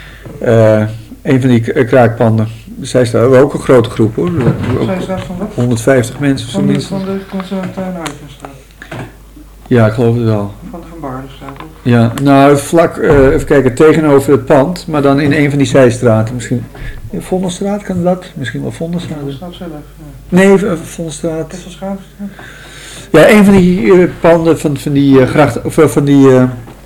Speaker 2: Uh, een van die kraakpanden. De zijstraat, ook een grote groep, hoor.
Speaker 1: Zijstraat van wat?
Speaker 2: honderdvijftig mensen.
Speaker 1: Van de, van de Constantijnhuizenstraat.
Speaker 2: Ja, ik geloof het wel.
Speaker 1: Van de Van Baardenstraat ook.
Speaker 2: Ja, nou vlak, uh, even kijken, tegenover het pand. Maar dan in een van die zijstraten. Misschien, Vondelstraat kan dat? Misschien wel Vondelstraat.
Speaker 1: Vondelstraat zelf, ja.
Speaker 2: Nee, Vondelstraat.
Speaker 1: Kesselstraat.
Speaker 2: Ja, een van die uh, panden van, van die uh, gracht, of uh, van die uh,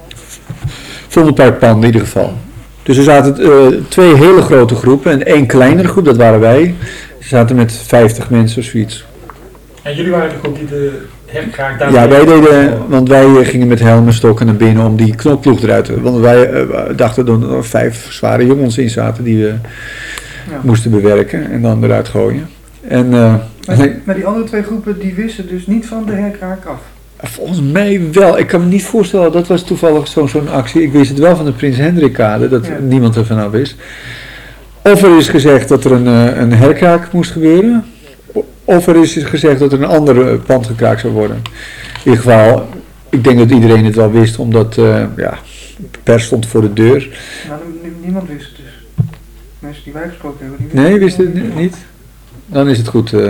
Speaker 2: Vondelparkpanden in ieder geval. Dus er zaten uh, twee hele grote groepen en één kleinere groep, dat waren wij. Ze zaten met vijftig mensen of zoiets.
Speaker 3: En jullie waren de groep die de herkraak daar...
Speaker 2: Ja, wij deden, want wij uh, gingen met helmen stokken naar binnen om die knopploeg eruit te... Want wij uh, dachten dat er vijf zware jongens in zaten die we ja. moesten bewerken en dan eruit gooien. En, uh,
Speaker 1: maar, die, maar die andere twee groepen die wisten dus niet van de herkraak af?
Speaker 2: Volgens mij wel. Ik kan me niet voorstellen, dat was toevallig zo'n zo'n actie. Ik wist het wel van de Prins Hendrikkade, dat ja. niemand ervan af wist. Of er is gezegd dat er een, een herkraak moest gebeuren. Of er is gezegd dat er een ander pand gekraakt zou worden. In ieder geval, ik denk dat iedereen het wel wist, omdat uh, ja, de pers stond voor de deur.
Speaker 1: Nou, niemand wist het dus. Mensen die wij gesproken hebben, die wisten
Speaker 2: Nee, wisten het niet? Dan is het goed, uh,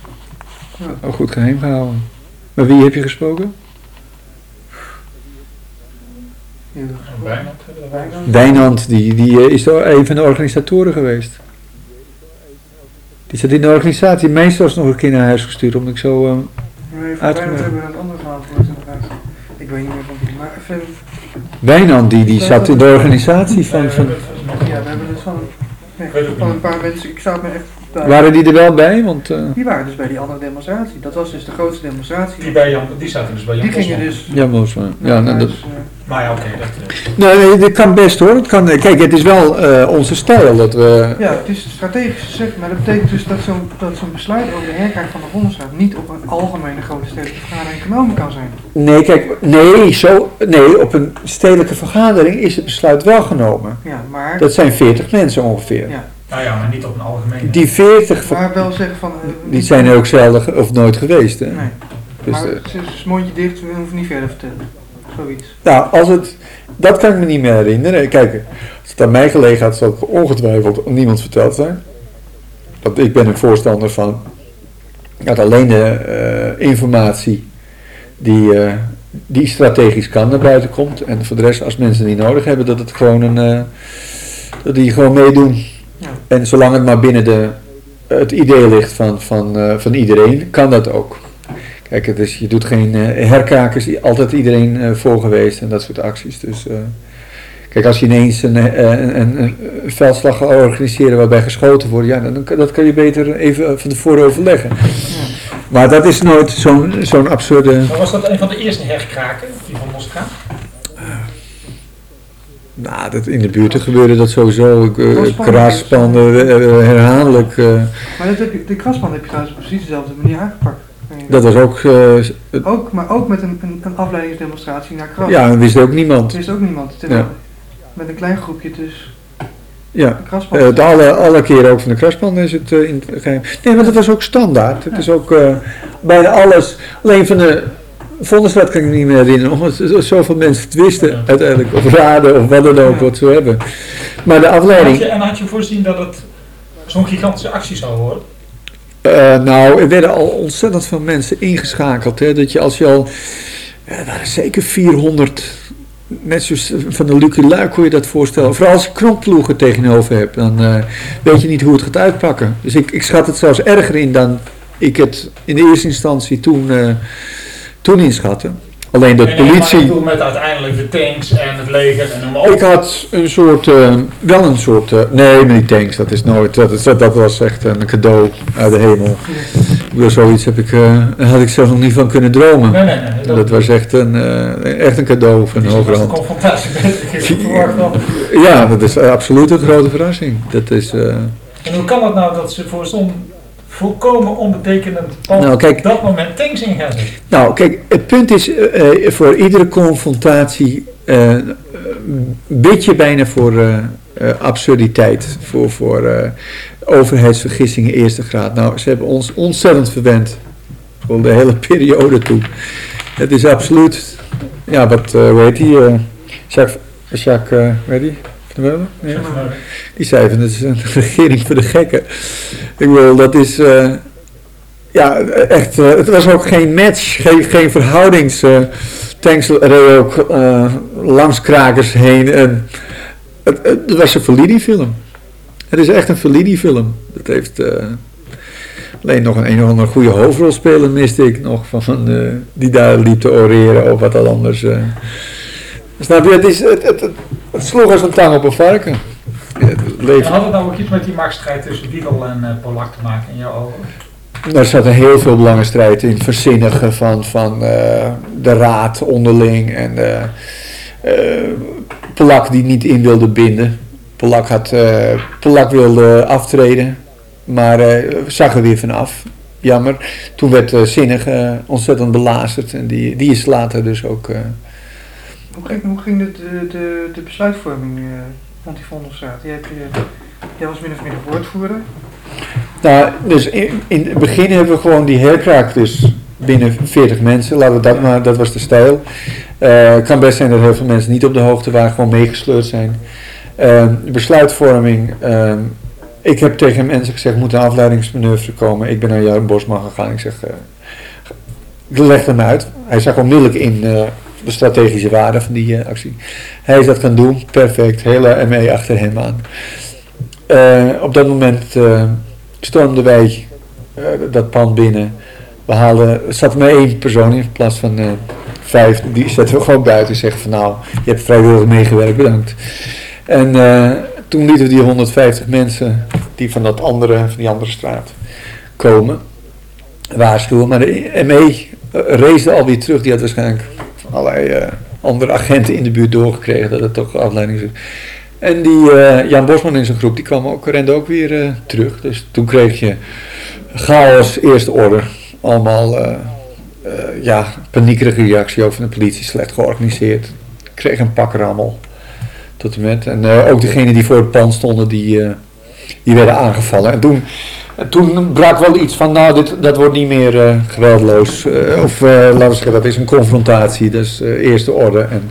Speaker 2: ja. goed geheim gehouden. Maar wie heb je gesproken?
Speaker 1: Ja,
Speaker 3: Wijnand.
Speaker 2: Wijnand, die, die uh, is een van de organisatoren geweest. Die zat in de organisatie. Meestal was nog een keer naar huis gestuurd, omdat ik zo uh,
Speaker 1: nee, van Wijnand hebben we een ander verhaal gehoord inderdaad. Ik weet niet meer van wie, maar even...
Speaker 2: Wijnand, die, die zat in de organisatie van... van
Speaker 1: ja, we hebben het van... Nee,
Speaker 3: Ik weet ook
Speaker 1: van
Speaker 3: niet.
Speaker 1: een paar mensen, ik sta me echt bij.
Speaker 2: Waren die er wel bij? Want, uh...
Speaker 1: Die waren dus bij die andere demonstratie. Dat was dus de grootste demonstratie.
Speaker 3: Die, bij Jan, die zaten dus bij Jan
Speaker 1: Die gingen
Speaker 3: Bosman.
Speaker 1: dus...
Speaker 2: ja, moest wel. Ja, nou, dat...
Speaker 1: dus, uh,
Speaker 3: Maar ja, oké. Okay, dat, uh...
Speaker 2: nee, nee, dat kan best hoor. Het kan, kijk, het is wel uh, onze stijl dat we...
Speaker 1: ja, het is strategisch gezegd, maar dat betekent dus dat zo'n dat zo'n besluit over de herkaart van de Vondelstraat niet op een algemene grote stedelijke vergadering genomen kan zijn.
Speaker 2: Nee, kijk, nee, zo, nee, op een stedelijke vergadering is het besluit wel genomen.
Speaker 1: Ja, maar...
Speaker 2: Dat zijn veertig mensen ongeveer.
Speaker 1: Ja.
Speaker 3: Nou ja, maar niet op een algemene.
Speaker 2: Die veertig,
Speaker 1: Maar wel zeggen van... Uh,
Speaker 2: die zijn er ook zelden of nooit geweest. Hè?
Speaker 1: Nee.
Speaker 2: Dus,
Speaker 1: maar
Speaker 2: uh,
Speaker 1: het is mondje dicht, we hoeven niet verder te vertellen. Zoiets.
Speaker 2: nou, als het, dat kan ik me niet meer herinneren. Kijk, als het aan mij gelegen had, zou het ongetwijfeld aan niemand verteld zijn. Want ik ben een voorstander van dat alleen de uh, informatie die, uh, die strategisch kan naar buiten komt. En voor de rest, als mensen die nodig hebben, dat het gewoon een, uh, dat die gewoon meedoen.
Speaker 1: Ja.
Speaker 2: En zolang het maar binnen de, het idee ligt van, van, uh, van iedereen, kan dat ook. Kijk, het is, je doet geen uh, herkakers, altijd iedereen uh, voor geweest en dat soort acties. Dus, uh, kijk, als je ineens een, een, een, een veldslag gaat organiseren waarbij geschoten wordt, ja, dan, dat kan je beter even van tevoren overleggen.
Speaker 1: Ja.
Speaker 2: Maar dat is nooit zo'n zo'n absurde...
Speaker 3: Maar was dat een van de eerste herkraken, die van Mostra?
Speaker 2: Nou, dat in de buurt gebeurde dat sowieso. Uh,
Speaker 1: Kraspanden.
Speaker 2: Kraspanden, uh, herhaaldelijk. Uh,
Speaker 1: Maar dat heb je, de krasband heb je trouwens op precies dezelfde manier aangepakt.
Speaker 2: dat was ook... Uh,
Speaker 1: ook, maar ook met een, een, een afleidingsdemonstratie naar Kras.
Speaker 2: ja, dat wist ook niemand.
Speaker 1: Dat wist ook niemand. Terwijl
Speaker 2: Ja.
Speaker 1: met een klein groepje dus
Speaker 2: Ja,
Speaker 1: de krasband.
Speaker 2: uh, de alle, alle keren ook van de kraspanden is het uh, in het geheim. Nee, maar dat was ook standaard. Het is ook uh, bijna alles. Alleen van de Vondelstraat kan ik me niet meer herinneren, omdat zoveel mensen het wisten
Speaker 3: Ja.
Speaker 2: uiteindelijk. Of raden of wat dan ook,
Speaker 1: Ja.
Speaker 2: wat ze hebben. Maar de afleiding...
Speaker 3: Had je, en had je voorzien dat het zo'n gigantische actie zou worden?
Speaker 2: Uh, nou, er werden al ontzettend veel mensen ingeschakeld. Hè, dat je als je al... Ja, er waren zeker vierhonderd... Net zoals van de Lucky Luik kon je dat voorstellen. Vooral als je knopploegen tegenover hebt, dan uh, weet je niet hoe het gaat uitpakken. Dus ik, ik schat het zelfs erger in dan ik het in de eerste instantie toen, uh, toen inschatte. Alleen de
Speaker 3: Nee, nee, maar
Speaker 2: politie...
Speaker 3: ik bedoel met uiteindelijk de tanks en het leger en noem maar op.
Speaker 2: Ik had een soort, uh, wel een soort, uh, nee, maar die tanks, dat is nooit, dat, is, dat was echt een cadeau uit de hemel. Ik bedoel, zoiets heb ik, uh, had ik zelf nog niet van kunnen dromen.
Speaker 3: Nee, nee, nee.
Speaker 2: Dat, dat was echt een, uh, echt een cadeau van de
Speaker 3: Dus dat was de
Speaker 2: hogerhand.
Speaker 3: confrontatie met de verwacht dan.
Speaker 2: Ja, dat is absoluut een grote verrassing. Dat is, uh,
Speaker 3: En hoe kan het nou dat ze voor zo'n volkomen onbetekenend pand
Speaker 2: Nou, kijk.
Speaker 3: op dat moment tanks in gaan zetten?
Speaker 2: nou, kijk, het punt is, uh, uh, voor iedere confrontatie uh, bid je bijna voor uh, uh, absurditeit, voor, voor uh, overheidsvergissingen eerste graad. Nou, ze hebben ons ontzettend verwend, voor de hele periode toe. Het is absoluut, ja, wat, uh, hoe heet die, uh, Jacques, Jacques uh, hoe heet die? Van der Meulen? Nee. Die zei van, het is een regering voor de gekken. Ik bedoel, dat is, uh, ja, echt, uh, het was ook geen match, geen, geen verhoudings. Uh, tanks reden ook uh, langs krakers heen. En het, het was een Fellini-film. Het is echt een Fellini-film. Dat heeft uh, alleen nog een een of andere goede hoofdrolspeler miste ik nog van, van uh, die daar liep te oreren of wat al anders. Uh. Snap je, het, is, het, het, het, het sloeg als een tang op een varken. Ja, het
Speaker 3: En
Speaker 2: leven.
Speaker 3: had het nou ook iets met die machtsstrijd tussen Wiegel en uh, Polak te maken in jouw ogen?
Speaker 2: Er zat een heel veel belangenstrijd in het verzinnigen van, van uh, de raad onderling en uh, uh, Polak die niet in wilde binden. Polak, had, uh, Polak wilde aftreden, maar uh, zag er weer vanaf. Jammer. Toen werd uh, Zinnig uh, ontzettend belazerd en die, die is later dus ook... Uh,
Speaker 1: Hoe ging, hoe ging de, de, de, de besluitvorming uh, rond die Vondelstraat? Jij, hebt, uh, jij was min of meer de woordvoerder.
Speaker 2: Nou, dus in, in het begin hebben we gewoon die herkraak dus binnen veertig mensen, laten we dat maar, dat was de stijl. Uh, het kan best zijn dat heel veel mensen niet op de hoogte waren, gewoon meegesleurd zijn. Uh, besluitvorming, uh, ik heb tegen mensen gezegd, moet een afleidingsmanoeuvre komen. Ik ben naar Jan Bosman gegaan, ik zeg, uh, ik leg hem uit. Hij zag onmiddellijk in uh, de strategische waarde van die uh, actie. Hij is dat gaan doen, perfect, hele M E achter hem aan. Uh, op dat moment uh, stormden wij uh, dat pand binnen. We haalden, er zat maar één persoon in plaats van uh, vijf. Die zetten we gewoon buiten en zeggen van nou, je hebt vrijwillig meegewerkt, bedankt. En uh, toen lieten we die honderdvijftig mensen die van, dat andere, van die andere straat komen waarschuwen. Maar de M E reesde alweer terug. Die had waarschijnlijk van allerlei uh, andere agenten in de buurt doorgekregen dat het toch afleiding is. En die uh, Jan Bosman in zijn groep, die kwam ook, rende ook weer uh, terug. Dus toen kreeg je chaos, eerste orde. Allemaal uh, uh, ja, paniekerige reactie ook van de politie, slecht georganiseerd. Kreeg een pak rammel. Tot en met. En uh, ook degenen die voor het pand stonden, die, uh, die werden aangevallen. En toen, en toen brak wel iets van, nou, dit, dat wordt niet meer uh, geweldloos. Uh, of uh, laten we zeggen, dat is een confrontatie. Dat is uh, eerste orde. En,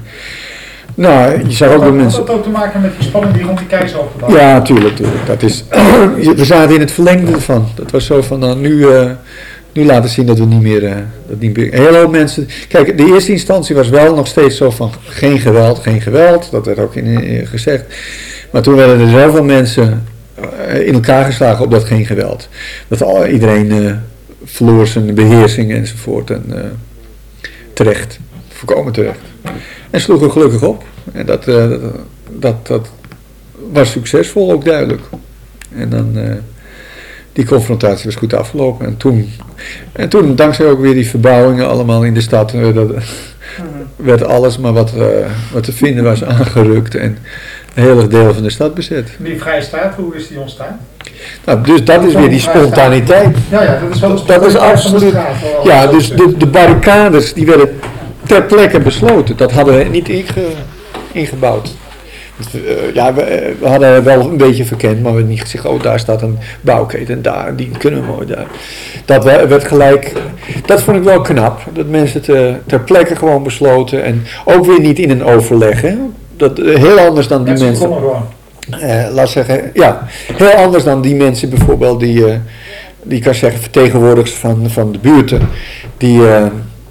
Speaker 2: nou, je zag ook de mensen...
Speaker 3: Had dat ook te maken met die spanning die rond die keizer opgebouwd?
Speaker 2: Ja, tuurlijk, tuurlijk. Dat is, we zaten in het verlengde ervan. Dat was zo van, nou, nu, uh, nu laten zien dat we niet meer... Uh, dat niet meer heel veel mensen... Kijk, de eerste instantie was wel nog steeds zo van, geen geweld, geen geweld. Dat werd ook in, in, gezegd. Maar toen werden er zoveel mensen uh, in elkaar geslagen op dat geen geweld. Dat al, iedereen uh, verloor zijn beheersing enzovoort. En uh, terecht. Voorkomen terecht. En sloeg er gelukkig op. En dat, uh, dat, dat, dat was succesvol ook duidelijk. En dan, uh, die confrontatie was goed afgelopen. En toen, en toen dankzij ook weer die verbouwingen allemaal in de stad, uh, dat, werd alles maar wat, uh, wat te vinden was aangerukt. En een heel deel van de stad bezet.
Speaker 3: Die vrije straat, hoe is die ontstaan?
Speaker 2: Nou, dus dat is weer die spontaniteit.
Speaker 3: Ja, ja, dat is wel
Speaker 2: dat, dat is absoluut. Ja, dus de, de barricades die werden ter plekke besloten. Dat hadden we niet inge, ingebouwd. Dus, uh, ja, we, we hadden wel een beetje verkend, maar we hadden niet gezegd, oh, daar staat een bouwketen en daar, die kunnen we mooi daar. Dat werd gelijk, dat vond ik wel knap, dat mensen te, ter plekke gewoon besloten en ook weer niet in een overleg. Hè. Dat, uh, heel anders dan die mensen. Uh, laat zeggen, ja, heel anders dan die mensen bijvoorbeeld die, uh, die kan zeggen, vertegenwoordigers van, van de buurten, die... Uh,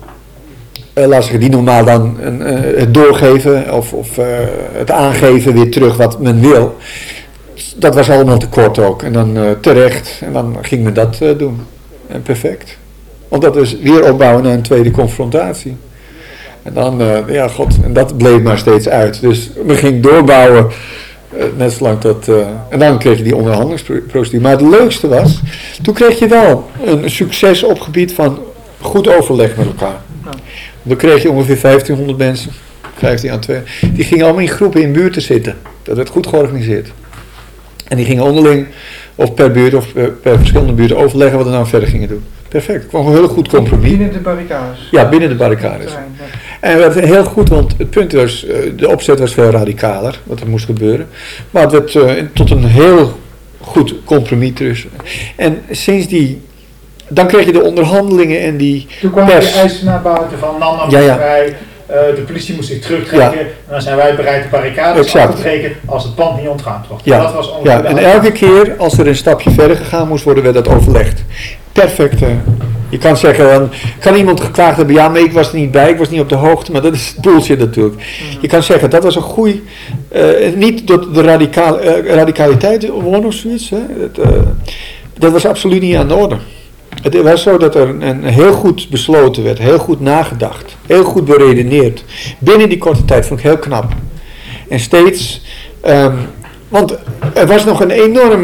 Speaker 2: Uh, laat zeggen, die normaal dan uh, het doorgeven of, of uh, het aangeven weer terug wat men wil. Dat was allemaal te kort ook. En dan uh, terecht. En dan ging men dat uh, doen. En perfect. Want dat is weer opbouwen naar een tweede confrontatie. En dan, uh, ja god, en dat bleef maar steeds uit. Dus men ging doorbouwen. Uh, net zolang tot... Uh, en dan kreeg je die onderhandelingsprocedure. Maar het leukste was, toen kreeg je wel een succes op gebied van goed overleg met elkaar. Dan kreeg je ongeveer vijftienhonderd mensen, vijftien aan twee, die gingen allemaal in groepen in buurten zitten. Dat werd goed georganiseerd. En die gingen onderling, of per buurt of per, per verschillende buurten overleggen wat we nou verder gingen doen. Perfect, kwam een heel goed compromis.
Speaker 1: Binnen de barricades?
Speaker 2: Ja, binnen de barricades. En het werd heel goed, want het punt was, de opzet was veel radicaler, wat er moest gebeuren. Maar het werd uh, tot een heel goed compromis tussen. En sinds die... Dan kreeg je de onderhandelingen en die
Speaker 3: Toen kwamen
Speaker 2: pers.
Speaker 3: de eisen naar buiten van Nanna
Speaker 2: ja, ja.
Speaker 3: vrij, uh, de politie moest zich terugtrekken. Ja. En dan zijn wij bereid de barricades af te trekken als het pand niet ontgaan wordt.
Speaker 2: Ja.
Speaker 3: Dat was
Speaker 2: ja. En elke keer als er een stapje verder gegaan moest worden, werd dat overlegd. Perfect. Uh, je kan zeggen, dan kan iemand geklaagd hebben, ja, maar ik was er niet bij, ik was niet op de hoogte, maar dat is bullshit natuurlijk. Mm-hmm. Je kan zeggen, dat was een goeie, uh, niet door de radicaal, uh, radicaliteit won of zoiets. Hè. Dat, uh, dat was absoluut niet aan de orde. Het was zo dat er een, een heel goed besloten werd, heel goed nagedacht, heel goed beredeneerd. Binnen die korte tijd vond ik heel knap. En steeds, um, want er was nog een enorm,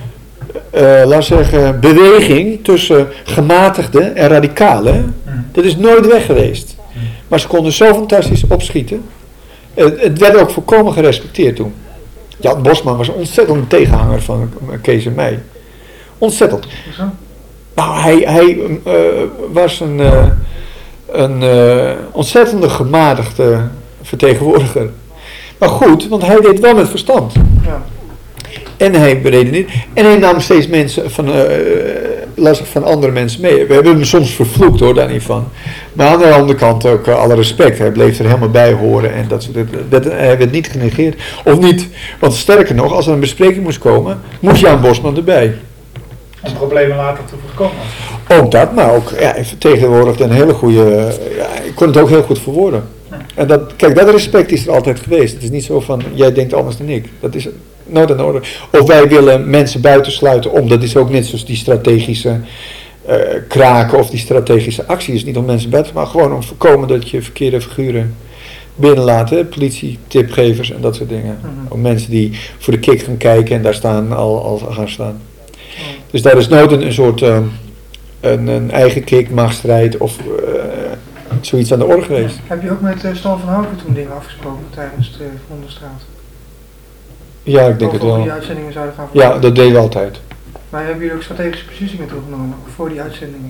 Speaker 2: uh, laat zeggen, beweging tussen gematigden en radicalen. Dat is nooit weg geweest. Maar ze konden zo fantastisch opschieten. Het, het werd ook volkomen gerespecteerd toen. Jan Bosman was een ontzettende tegenhanger van Kees en mij. Ontzettend. Nou, hij, hij uh, was een, uh, een uh, ontzettende gematigde vertegenwoordiger. Maar goed, want hij deed wel met verstand. Ja. En hij beredeneerde. En hij nam steeds mensen van, uh, las van andere mensen mee. We hebben hem soms vervloekt hoor, daar niet van. Maar aan de andere kant ook uh, alle respect. Hij bleef er helemaal bij horen. En dat, dat, dat, hij werd niet genegeerd. Of niet, want sterker nog, als er een bespreking moest komen, moest Jan Bosman erbij.
Speaker 3: Om problemen later te voorkomen.
Speaker 2: Ook dat, maar ook, ja, hij vertegenwoordigde een hele goede, ja, ik kon het ook heel goed verwoorden. Ja. En dat, kijk, dat respect is er altijd geweest. Het is niet zo van, jij denkt anders dan ik. Dat is nooit aan de orde. Of wij willen mensen buitensluiten om, dat is ook net zoals die strategische uh, kraken of die strategische actie. Is niet om mensen buiten, maar gewoon om te voorkomen dat je verkeerde figuren binnenlaten, hè, politie, tipgevers en dat soort dingen.
Speaker 1: Mhm.
Speaker 2: Ook mensen die voor de kick gaan kijken en daar staan al, al gaan staan.
Speaker 1: Oh.
Speaker 2: Dus daar is nooit een, een soort uh, een, een eigen kick, machtsstrijd of uh, zoiets aan de orde geweest.
Speaker 1: Heb je ook met uh, Stan van Houken toen dingen afgesproken tijdens de Vondelstraat?
Speaker 2: Ja, ik denk
Speaker 1: Of
Speaker 2: het
Speaker 1: over
Speaker 2: wel.
Speaker 1: die uitzendingen zouden gaan
Speaker 2: Ja,
Speaker 1: veranderen?
Speaker 2: dat deden we altijd.
Speaker 1: Maar hebben jullie ook strategische beslissingen toegenomen voor die uitzendingen?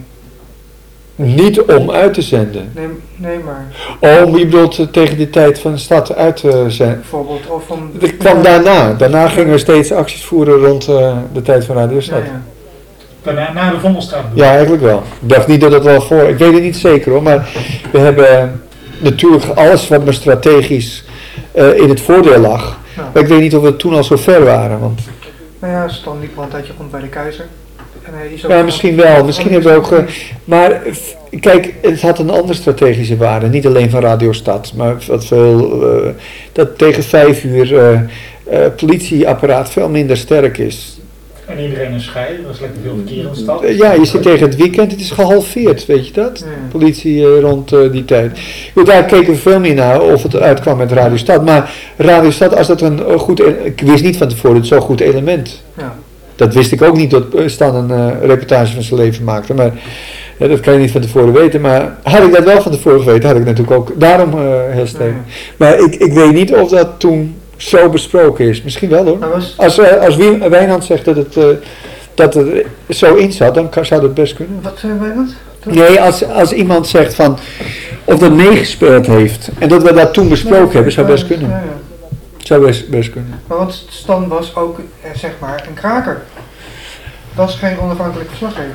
Speaker 2: Niet om uit te zenden.
Speaker 1: Nee, nee maar
Speaker 2: Oh, je bedoelt uh, tegen de tijd van de stad uit te zenden.
Speaker 1: bijvoorbeeld of van...
Speaker 2: Dat kwam daarna. Daarna gingen we steeds acties voeren rond uh, de tijd van Radio
Speaker 1: Ja,
Speaker 2: Stad.
Speaker 1: ja.
Speaker 3: Daarna na de Vondelstraat.
Speaker 2: Ja, eigenlijk wel. Ik dacht niet dat het wel voor... Ik weet het niet zeker hoor, maar we hebben natuurlijk alles wat me strategisch uh, in het voordeel lag.
Speaker 1: Ja.
Speaker 2: Maar ik weet niet of we toen al zo ver waren. Want,
Speaker 1: Nou ja, Stan liep al een tijdje rond bij de keizer. En hij is ook
Speaker 2: ja, misschien wel. Misschien hebben we ook... Uh, maar f- kijk, het had een andere strategische waarde. Niet alleen van Radio Stad, maar wat veel... Uh, dat tegen vijf uur uh, uh, politieapparaat veel minder sterk is.
Speaker 3: En iedereen is scheiden, er is lekker veel verkeer in de stad.
Speaker 2: Uh, ja, je zit tegen het weekend, het is gehalveerd, weet je dat?
Speaker 1: Ja.
Speaker 2: Politie uh, rond uh, die tijd. Goed, daar keken we veel meer naar of het uitkwam met Radio Stad. Maar Radio Stad, als dat een uh, goed... Ik wist niet van tevoren dat het zo'n goed element.
Speaker 1: Ja.
Speaker 2: Dat wist ik ook niet dat uh, Stan een uh, reportage van zijn leven maakte. Maar uh, dat kan je niet van tevoren weten. Maar had ik dat wel van tevoren geweten, had ik natuurlijk ook daarom uh, heel sterk.
Speaker 1: Ja.
Speaker 2: Maar ik, ik weet niet of dat toen zo besproken is. Misschien wel hoor.
Speaker 1: Maar was,
Speaker 2: Als, uh, als Wien- Wijnand zegt dat het, uh, dat het er zo in zat, dan kan, zou dat best kunnen.
Speaker 1: wat zijn wij dat? Dat-
Speaker 2: Nee, als, als iemand zegt van of dat meegespeeld heeft en dat we dat toen besproken
Speaker 1: Nee,
Speaker 2: hebben, zou best
Speaker 1: ja,
Speaker 2: kunnen.
Speaker 1: ja, ja.
Speaker 2: Zou best, best kunnen.
Speaker 1: Maar want Stan was ook, eh, zeg maar, een kraker. Dat is geen onafhankelijk verslaggever.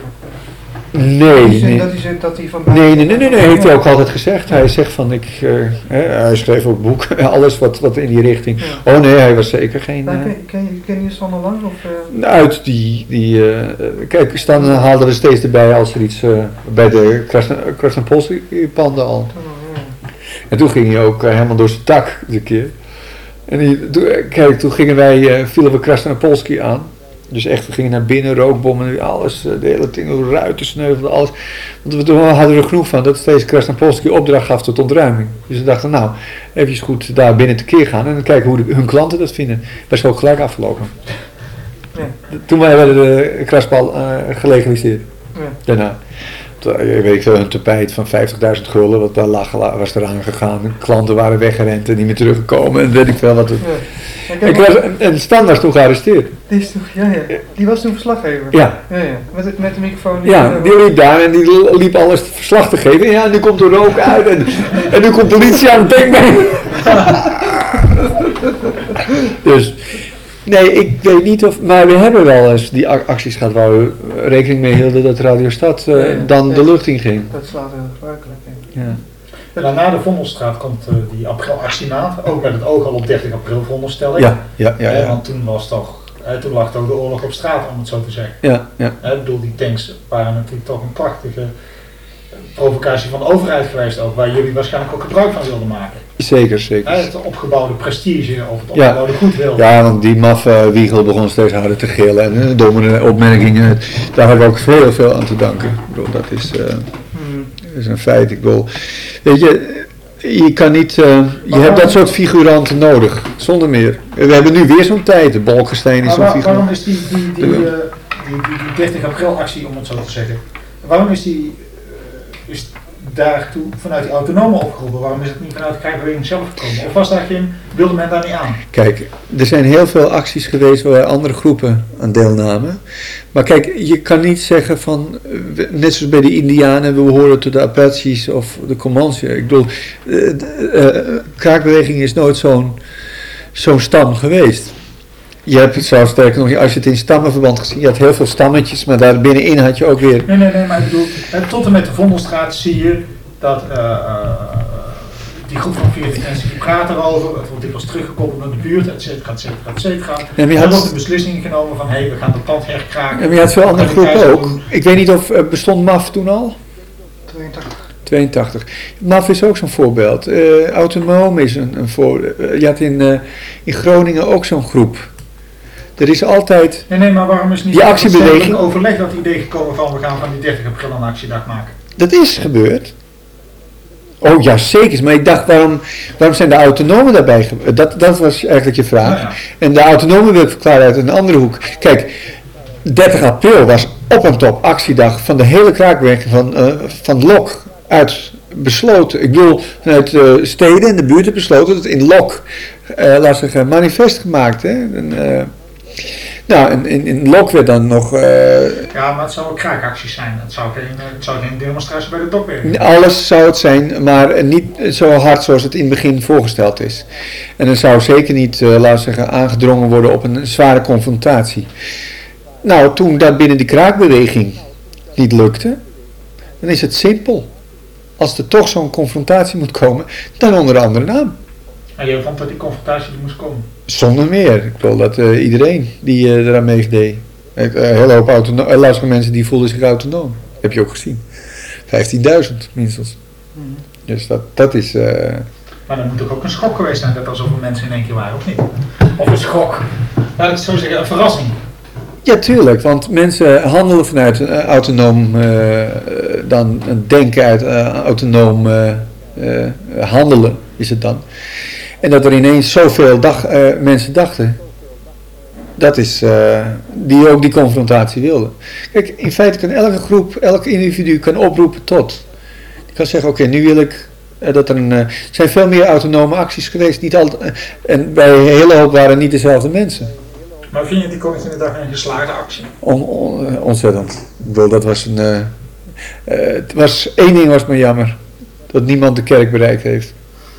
Speaker 2: Nee,
Speaker 1: In die zin
Speaker 2: nee.
Speaker 1: Dat hij, zegt dat hij van
Speaker 2: Nee, nee, nee, nee, nee, heeft hij ook
Speaker 1: Ja.
Speaker 2: altijd gezegd. Hij zegt van, ik, uh, hè, hij schreef ook boek, alles wat, wat in die richting.
Speaker 1: Ja.
Speaker 2: Oh nee, hij was zeker geen...
Speaker 1: Nou,
Speaker 2: Uh,
Speaker 1: ken, ken, je- ken je Stan al lang? Of, uh,
Speaker 2: uit die, die uh, kijk, Stan haalde er steeds erbij als er iets uh, bij de Krasnopolski-panden al.
Speaker 1: toen al, ja.
Speaker 2: En toen ging hij ook uh, helemaal door zijn tak een keer. En die, toen, kijk, toen gingen wij, uh, vielen we Krasnopolski aan. Dus echt, we gingen naar binnen, rookbommen, alles, uh, de hele dingen, ruiten sneuvelden, alles. Want we, toen hadden we er genoeg van dat steeds Krasnopolski opdracht gaf tot ontruiming. Dus we dachten, nou, even goed daar binnen tekeer gaan en dan kijken hoe de, hun klanten dat vinden. Dat is ook gelijk afgelopen.
Speaker 1: Ja.
Speaker 2: Toen werden de Kraspal uh, gelegaliseerd.
Speaker 1: Ja.
Speaker 2: Daarna. Toen, uh, weet ik veel, een tapijt van vijftigduizend gulden, wat daar lag, was eraan gegaan. Klanten waren weggerend en niet meer teruggekomen. En weet ik veel wat het...
Speaker 1: Ja. Ik heb
Speaker 2: Ik
Speaker 1: ook-
Speaker 2: was, en- en Stan was toen gearresteerd.
Speaker 1: die, is toen, ja, ja. die was toen verslaggever.
Speaker 2: Ja.
Speaker 1: Ja, ja. Met, de- met de microfoon.
Speaker 2: Ja, die liep daar en die liep alles verslag te geven. En ja, nu komt er rook uit en, en nu komt politie aan het dek mee. Dus, nee, ik weet niet of... Maar we hebben wel eens die ac- acties gehad waar we rekening mee hielden dat Radio Stad uh,
Speaker 1: Ja, ja.
Speaker 2: dan
Speaker 1: Ja.
Speaker 2: de lucht in ging.
Speaker 1: Dat slaat heel gebruikelijk in.
Speaker 2: Ja.
Speaker 3: En dan na de Vondelstraat komt uh, die aprilactie na, ook met het oog al op dertig april veronderstel ik.
Speaker 2: Ja, ja, ja,
Speaker 3: Eh,
Speaker 2: ja.
Speaker 3: want toen was toch, eh, toen lag toch de oorlog op straat, om het zo te zeggen.
Speaker 2: Ja, ja.
Speaker 3: Eh, ik bedoel, die tanks waren natuurlijk toch een prachtige eh, provocatie van de overheid geweest ook, waar jullie waarschijnlijk ook gebruik van wilden maken.
Speaker 2: Zeker, zeker.
Speaker 3: Eh, het opgebouwde prestige of het
Speaker 2: Ja.
Speaker 3: opgebouwde goedwil.
Speaker 2: Ja, want die maffe Wiegel begon steeds harder te gillen en uh, domme opmerkingen, daar heb ik ook veel, veel aan te danken. Ik bedoel, dat is, uh,
Speaker 1: Hmm.
Speaker 2: dat is een feit. Ik bedoel, weet je, je kan niet, uh, je hebt dat soort figuranten nodig, zonder meer. We hebben nu weer zo'n tijd, de Bolkestein is
Speaker 3: Maar
Speaker 2: zo'n
Speaker 3: waar-
Speaker 2: figurant.
Speaker 3: waarom is die, die, die, eh, die, die, die dertig april actie, om het zo te zeggen, waarom is die uh, is daartoe vanuit die autonomen opgeroepen? Waarom is het niet vanuit de krijgbeweging zelf gekomen? Of was daar geen, wilde men daar niet aan?
Speaker 2: Kijk, er zijn heel veel acties geweest waar andere groepen aan deelnamen. Maar kijk, je kan niet zeggen van, uh, we- net zoals bij de Indianen, we horen tot de Apaches of de Comanche. Ik bedoel, uh, de uh, kraakbeweging is nooit zo'n zo'n stam geweest. Je hebt het zo sterker nog, als je het in stammenverband gezien, je had heel veel stammetjes, maar daar binnenin had je ook weer...
Speaker 3: Nee, nee, nee, maar ik bedoel, eh, tot en met de Vondelstraat zie je dat uh, uh, die groep van veertien mensen die praten erover, het wordt dikwijls teruggekoppeld naar de buurt, et cetera, et cetera, et cetera.
Speaker 2: En je
Speaker 3: Er
Speaker 2: had-
Speaker 3: wordt een beslissing genomen van, hé, hey, we gaan de pand herkraken.
Speaker 2: En je had veel andere
Speaker 3: We gaan die
Speaker 2: groepen
Speaker 3: keizer
Speaker 2: ook.
Speaker 3: doen.
Speaker 2: Ik weet niet of, uh, bestond M A F toen al?
Speaker 1: tweeëntachtig.
Speaker 2: tweeëntachtig. M A F is ook zo'n voorbeeld. Uh, Autonoom is een, een voorbeeld. Uh, je had in, uh, in Groningen ook zo'n groep. Er is altijd...
Speaker 3: Nee, nee, maar waarom is niet
Speaker 2: Die actiebeweging-
Speaker 3: in overleg dat idee gekomen van, we gaan van die dertig april een actiedag maken?
Speaker 2: Dat is gebeurd. Oh ja, zeker. Maar ik dacht, waarom, waarom zijn de autonomen daarbij? Ge- dat, dat was eigenlijk je vraag.
Speaker 3: Ja, ja.
Speaker 2: En de autonomen wil ik verklaren uit een andere hoek. Kijk, dertig april was op en top actiedag van de hele kraakbeweging van, uh, van Lok uit besloten. Ik bedoel, vanuit uh, steden en de buurten besloten dat in Lok, uh, laat zeggen, manifest gemaakt. Hè? En, uh, nou, in, in, in Lok werd dan nog... Uh,
Speaker 3: Ja, maar het zou ook kraakacties zijn. Het zou geen, het zou geen demonstratie bij de dokwerk.
Speaker 2: Alles zou het zijn, maar niet zo hard zoals het in het begin voorgesteld is. En er zou zeker niet, uh, laten we zeggen, aangedrongen worden op een zware confrontatie. Nou, toen dat binnen die kraakbeweging niet lukte, dan is het simpel. Als er toch zo'n confrontatie moet komen, dan onder andere naam.
Speaker 3: En jij vond dat die confrontatie er moest komen?
Speaker 2: Zonder meer. Ik wil dat uh, iedereen die uh, eraan meedeed. Uh, een hele hoop autono- uh, lastige mensen die voelden zich autonoom. Heb je ook gezien. vijftienduizend minstens.
Speaker 1: Mm.
Speaker 2: Dus dat, dat is... Uh,
Speaker 3: Maar dan moet toch ook een schok geweest zijn dat er zoveel mensen in één keer waren, of niet? Of een schok. Laat ik het zo zeggen, een verrassing.
Speaker 2: Ja, tuurlijk, want mensen handelen vanuit uh, autonoom, uh, dan denken uit uh, autonoom uh, uh, handelen, is het dan. En dat er ineens zoveel dag, uh, mensen dachten, dat is, uh, die ook die confrontatie wilden. Kijk, in feite kan elke groep, elk individu kan oproepen tot. Die kan zeggen, oké, okay, nu wil ik uh, dat er een... Uh, er zijn veel meer autonome acties geweest, niet altijd, uh, en bij een hele hoop waren niet dezelfde mensen.
Speaker 3: Maar vind je die Koninginnedag een geslaagde actie?
Speaker 2: On, on, ontzettend. Ik bedoel, dat was een... Uh, uh, het was, één ding was maar jammer. Dat niemand de kerk bereikt heeft.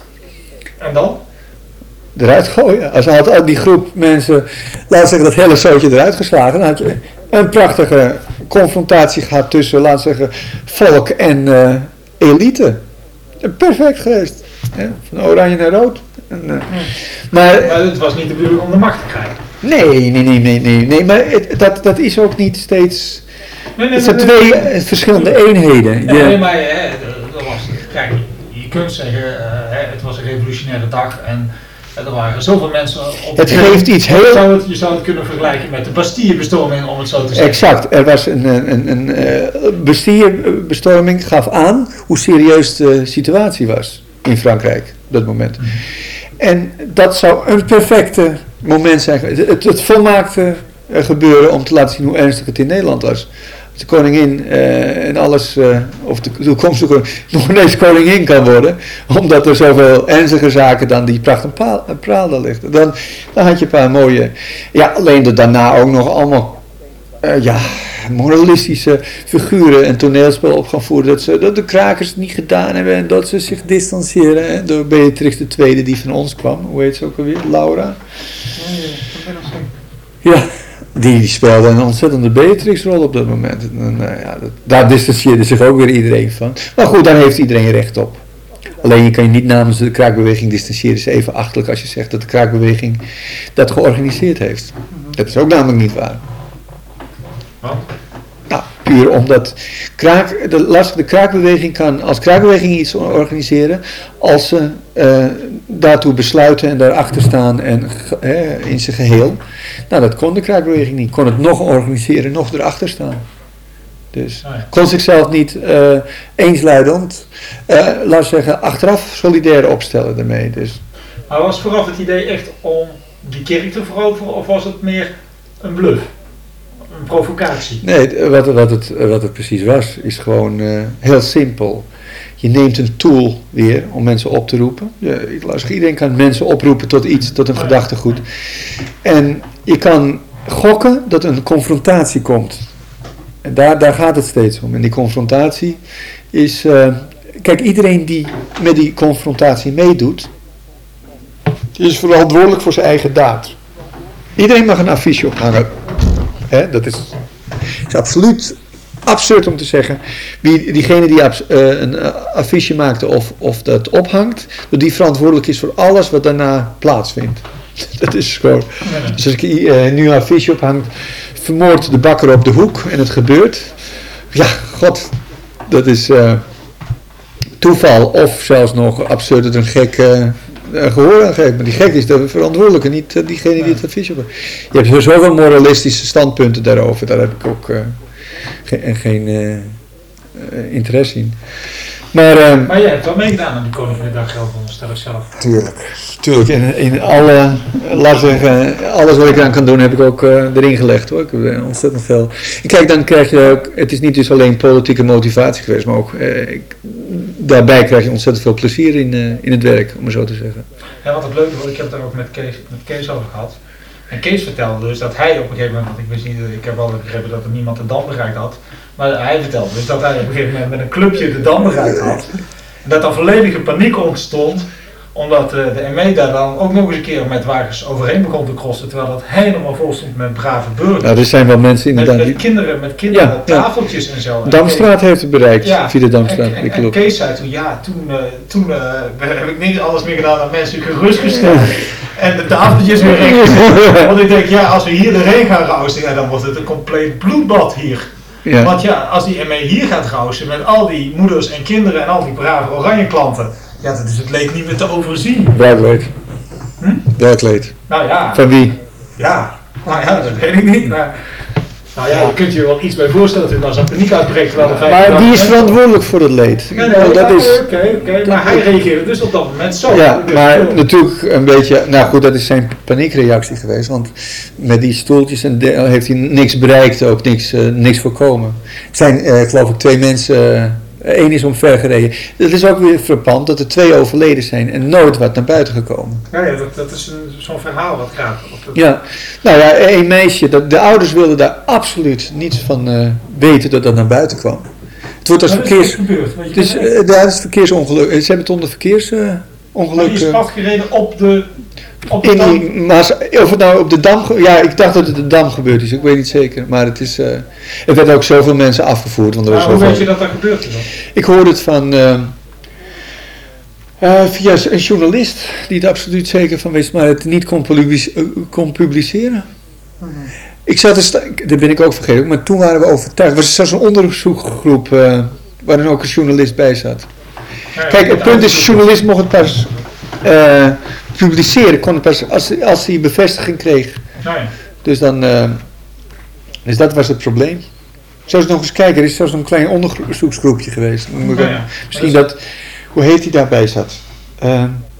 Speaker 3: En dan?
Speaker 2: Eruit gooien. Als had al die groep mensen, laten we zeggen, dat hele zootje eruit geslagen, dan had je een prachtige confrontatie gehad tussen, laten we zeggen, volk en uh, elite. Perfect geweest. Ja, van oranje naar rood. En, uh,
Speaker 3: Hmm.
Speaker 2: maar,
Speaker 3: Maar het was niet de bedoeling om de macht te krijgen.
Speaker 2: nee, nee, nee, nee, nee, nee. Maar het, dat, dat is ook niet steeds...
Speaker 3: Nee, nee,
Speaker 2: Het zijn
Speaker 3: nee,
Speaker 2: twee
Speaker 3: nee.
Speaker 2: uh, verschillende eenheden.
Speaker 3: Ja,
Speaker 2: Je-
Speaker 3: nee, maar hè, dat was, kijk, je kunt zeggen, uh, hè, het was een revolutionaire dag en uh, er waren zoveel mensen op
Speaker 2: Het
Speaker 3: de-
Speaker 2: geeft iets
Speaker 3: je
Speaker 2: heel...
Speaker 3: zou, het, je zou het kunnen vergelijken met de Bastillebestorming, om het zo te zeggen.
Speaker 2: Exact. Er was een, een, een, een uh, bestierbestorming, gaf aan hoe serieus de situatie was in Frankrijk op dat moment.
Speaker 3: Mhm.
Speaker 2: En dat zou een perfecte moment zijn. Het, het, het volmaakte uh, gebeuren om te laten zien hoe ernstig het in Nederland was. De koningin uh, en alles, uh, of de toekomstige koningin, nog ineens koningin kan worden, omdat er zoveel ernstige zaken dan die pracht en paal, en praal daar ligt. Dan, dan had je een paar mooie, ja, alleen er daarna ook nog allemaal, uh, ja, moralistische figuren en toneelspel op gaan voeren, dat, ze, dat de krakers het niet gedaan hebben en dat ze zich distancieren, hè, door Beatrix de Tweede die van ons kwam, hoe heet ze ook alweer, Laura?
Speaker 1: Ja, ja, dat ben ik zo.
Speaker 2: Ja. Die, die speelde een ontzettende Beatrix-rol op dat moment. En, uh, ja, dat, daar distancieerde zich ook weer iedereen van. Maar goed, daar heeft iedereen recht op. Alleen je kan je niet namens de kraakbeweging distancieren. Het is even achterlijk als je zegt dat de kraakbeweging dat georganiseerd heeft. Dat is ook namelijk niet waar.
Speaker 3: Wat?
Speaker 2: Nou, puur omdat kraak, de, lastig, de kraakbeweging kan als kraakbeweging iets organiseren als ze uh, daartoe besluiten en daarachter staan en uh, in zijn geheel. Nou, dat kon de kraakbeweging niet. Kon het nog organiseren, nog erachter staan. Dus
Speaker 3: Oh ja.
Speaker 2: kon zichzelf niet uh, eensluidend, uh, laat ik zeggen, achteraf solidair opstellen daarmee. Dus.
Speaker 3: Maar was vooraf het idee echt om die kerk te veroveren of was het meer een bluff? Een provocatie?
Speaker 2: Nee, wat, wat, het, wat het precies was, is gewoon uh, heel simpel. Je neemt een tool weer om mensen op te roepen. Ja, ik las, iedereen kan mensen oproepen tot iets, tot een gedachtegoed. En je kan gokken dat een confrontatie komt. En daar, daar gaat het steeds om. En die confrontatie is... Uh, kijk, iedereen die met die confrontatie meedoet, die is verantwoordelijk voor zijn eigen daad. Iedereen mag een affiche ophangen. Hè, dat is, is absoluut absurd om te zeggen. Wie, diegene die abs, uh, een uh, affiche maakte of, of dat ophangt, dat die verantwoordelijk is voor alles wat daarna plaatsvindt. Dat is gewoon... Dus als ik uh, nu een affiche ophang, vermoord de bakker op de hoek en het gebeurt. Ja, god, dat is uh, toeval of zelfs nog absurd dat een gek uh, gehoor aan geeft. Maar die gek is de verantwoordelijke, niet uh, diegene die het affiche ophang. Je hebt zoveel moralistische standpunten daarover, daar heb ik ook uh, geen, geen uh, uh, interesse in. Maar, uh,
Speaker 3: maar jij hebt wel meegedaan aan die Koninginnedag Gelderland, stel ik zelf.
Speaker 2: Tuurlijk. Tuurlijk. In, in alle, laten we zeggen, alles wat ik aan kan doen heb ik ook uh, erin gelegd hoor. Ik heb uh, ontzettend veel. En kijk, dan krijg je ook, het is niet dus alleen politieke motivatie geweest, maar ook, uh, ik, daarbij krijg je ontzettend veel plezier in, uh, in het werk, om het zo te zeggen.
Speaker 3: Ja, wat het leuke was, ik heb het daar ook met Kees, met Kees over gehad. En Kees vertelde dus dat hij op een gegeven moment, want ik wist niet, ik heb wel begrepen dat er niemand de Dam bereikt had. Maar hij vertelde dus dat hij op een gegeven moment met een clubje de Dam bereikt had. En dat dan volledige paniek ontstond, omdat uh, de M E daar dan ook nog eens een keer met wagens overheen begon te crossen, terwijl dat helemaal vol stond met brave burgers.
Speaker 2: Nou, er zijn wel mensen inderdaad.
Speaker 3: Met, met kinderen, met kinderen
Speaker 2: ja,
Speaker 3: op tafeltjes ja. en zo.
Speaker 2: Damstraat heeft het bereikt,
Speaker 3: ja,
Speaker 2: via de Damstraat.
Speaker 3: En, en, en Kees zei toen, ja, toen, uh, toen uh, heb ik niet alles meer gedaan dan mensen gerustgesteld. En de tafeltjes weer recht. Want ik denk, ja, als we hier erheen gaan rausen, ja, dan wordt het een compleet bloedbad hier. Ja. Want ja, als die M E hier gaat rausen met al die moeders en kinderen en al die brave oranje klanten, ja, dat is het leed niet meer te overzien.
Speaker 2: Welk leed?
Speaker 3: Hm?
Speaker 2: Welk leed?
Speaker 3: Nou ja.
Speaker 2: Van wie?
Speaker 3: Ja, nou ja, dat weet ik niet. Maar, nou ja, je kunt je wel iets bij voorstellen dat er dan zo'n paniek uitbreekt.
Speaker 2: Maar wie is verantwoordelijk voor het leed?
Speaker 3: Nee, nee, dat is. Oké, okay, oké, okay, maar hij reageerde dus op dat moment zo.
Speaker 2: Ja, maar dus natuurlijk een beetje, nou goed, dat is zijn paniekreactie geweest, want met die stoeltjes en de, heeft hij niks bereikt, ook niks, uh, niks voorkomen. Het zijn, uh, geloof ik, twee mensen. Uh, Eén is omvergereden. Het is ook weer frappant dat er twee overleden zijn en nooit wat naar buiten gekomen.
Speaker 3: Ja, ja dat, dat is zo'n verhaal wat gaat. Dat...
Speaker 2: Ja, nou ja, één meisje, dat, de ouders wilden daar absoluut niets van uh, weten dat dat naar buiten kwam. Het wordt als verkeers...
Speaker 3: Is gebeurd,
Speaker 2: het is, uh, ja, het is verkeersongeluk. Ze hebben het onder verkeersongeluk... Uh,
Speaker 3: maar die is vastgereden op de... Op de
Speaker 2: in,
Speaker 3: dam?
Speaker 2: Maar of het nou op de Dam... Ja, ik dacht dat het de Dam gebeurd is. Ik weet niet zeker. Maar het is... Uh, er werden ook zoveel mensen afgevoerd. Want er
Speaker 3: maar
Speaker 2: was
Speaker 3: hoe
Speaker 2: zoveel...
Speaker 3: weet je dat dat gebeurd is dan?
Speaker 2: Ik hoorde het van... Uh, uh, via een journalist die het absoluut zeker van wist, maar het niet kon, publice- uh, kon publiceren. Mm-hmm. Ik zat er... Sta- dat ben ik ook vergeten. Maar toen waren we overtuigd. Er was zelfs een onderzoekgroep uh, waar dan ook een journalist bij zat. Ja, kijk, het punt is, de journalist mocht het pas... Uh, publiceren kon het pas als, als hij bevestiging kreeg.
Speaker 3: Nee.
Speaker 2: Dus dan, uh, dus dat was het probleem. Zou eens nog eens kijken, er is zelfs een klein onderzoeksgroepje geweest.
Speaker 3: Ja, ja.
Speaker 2: Misschien dat, hoe heet hij daarbij zat? Uh,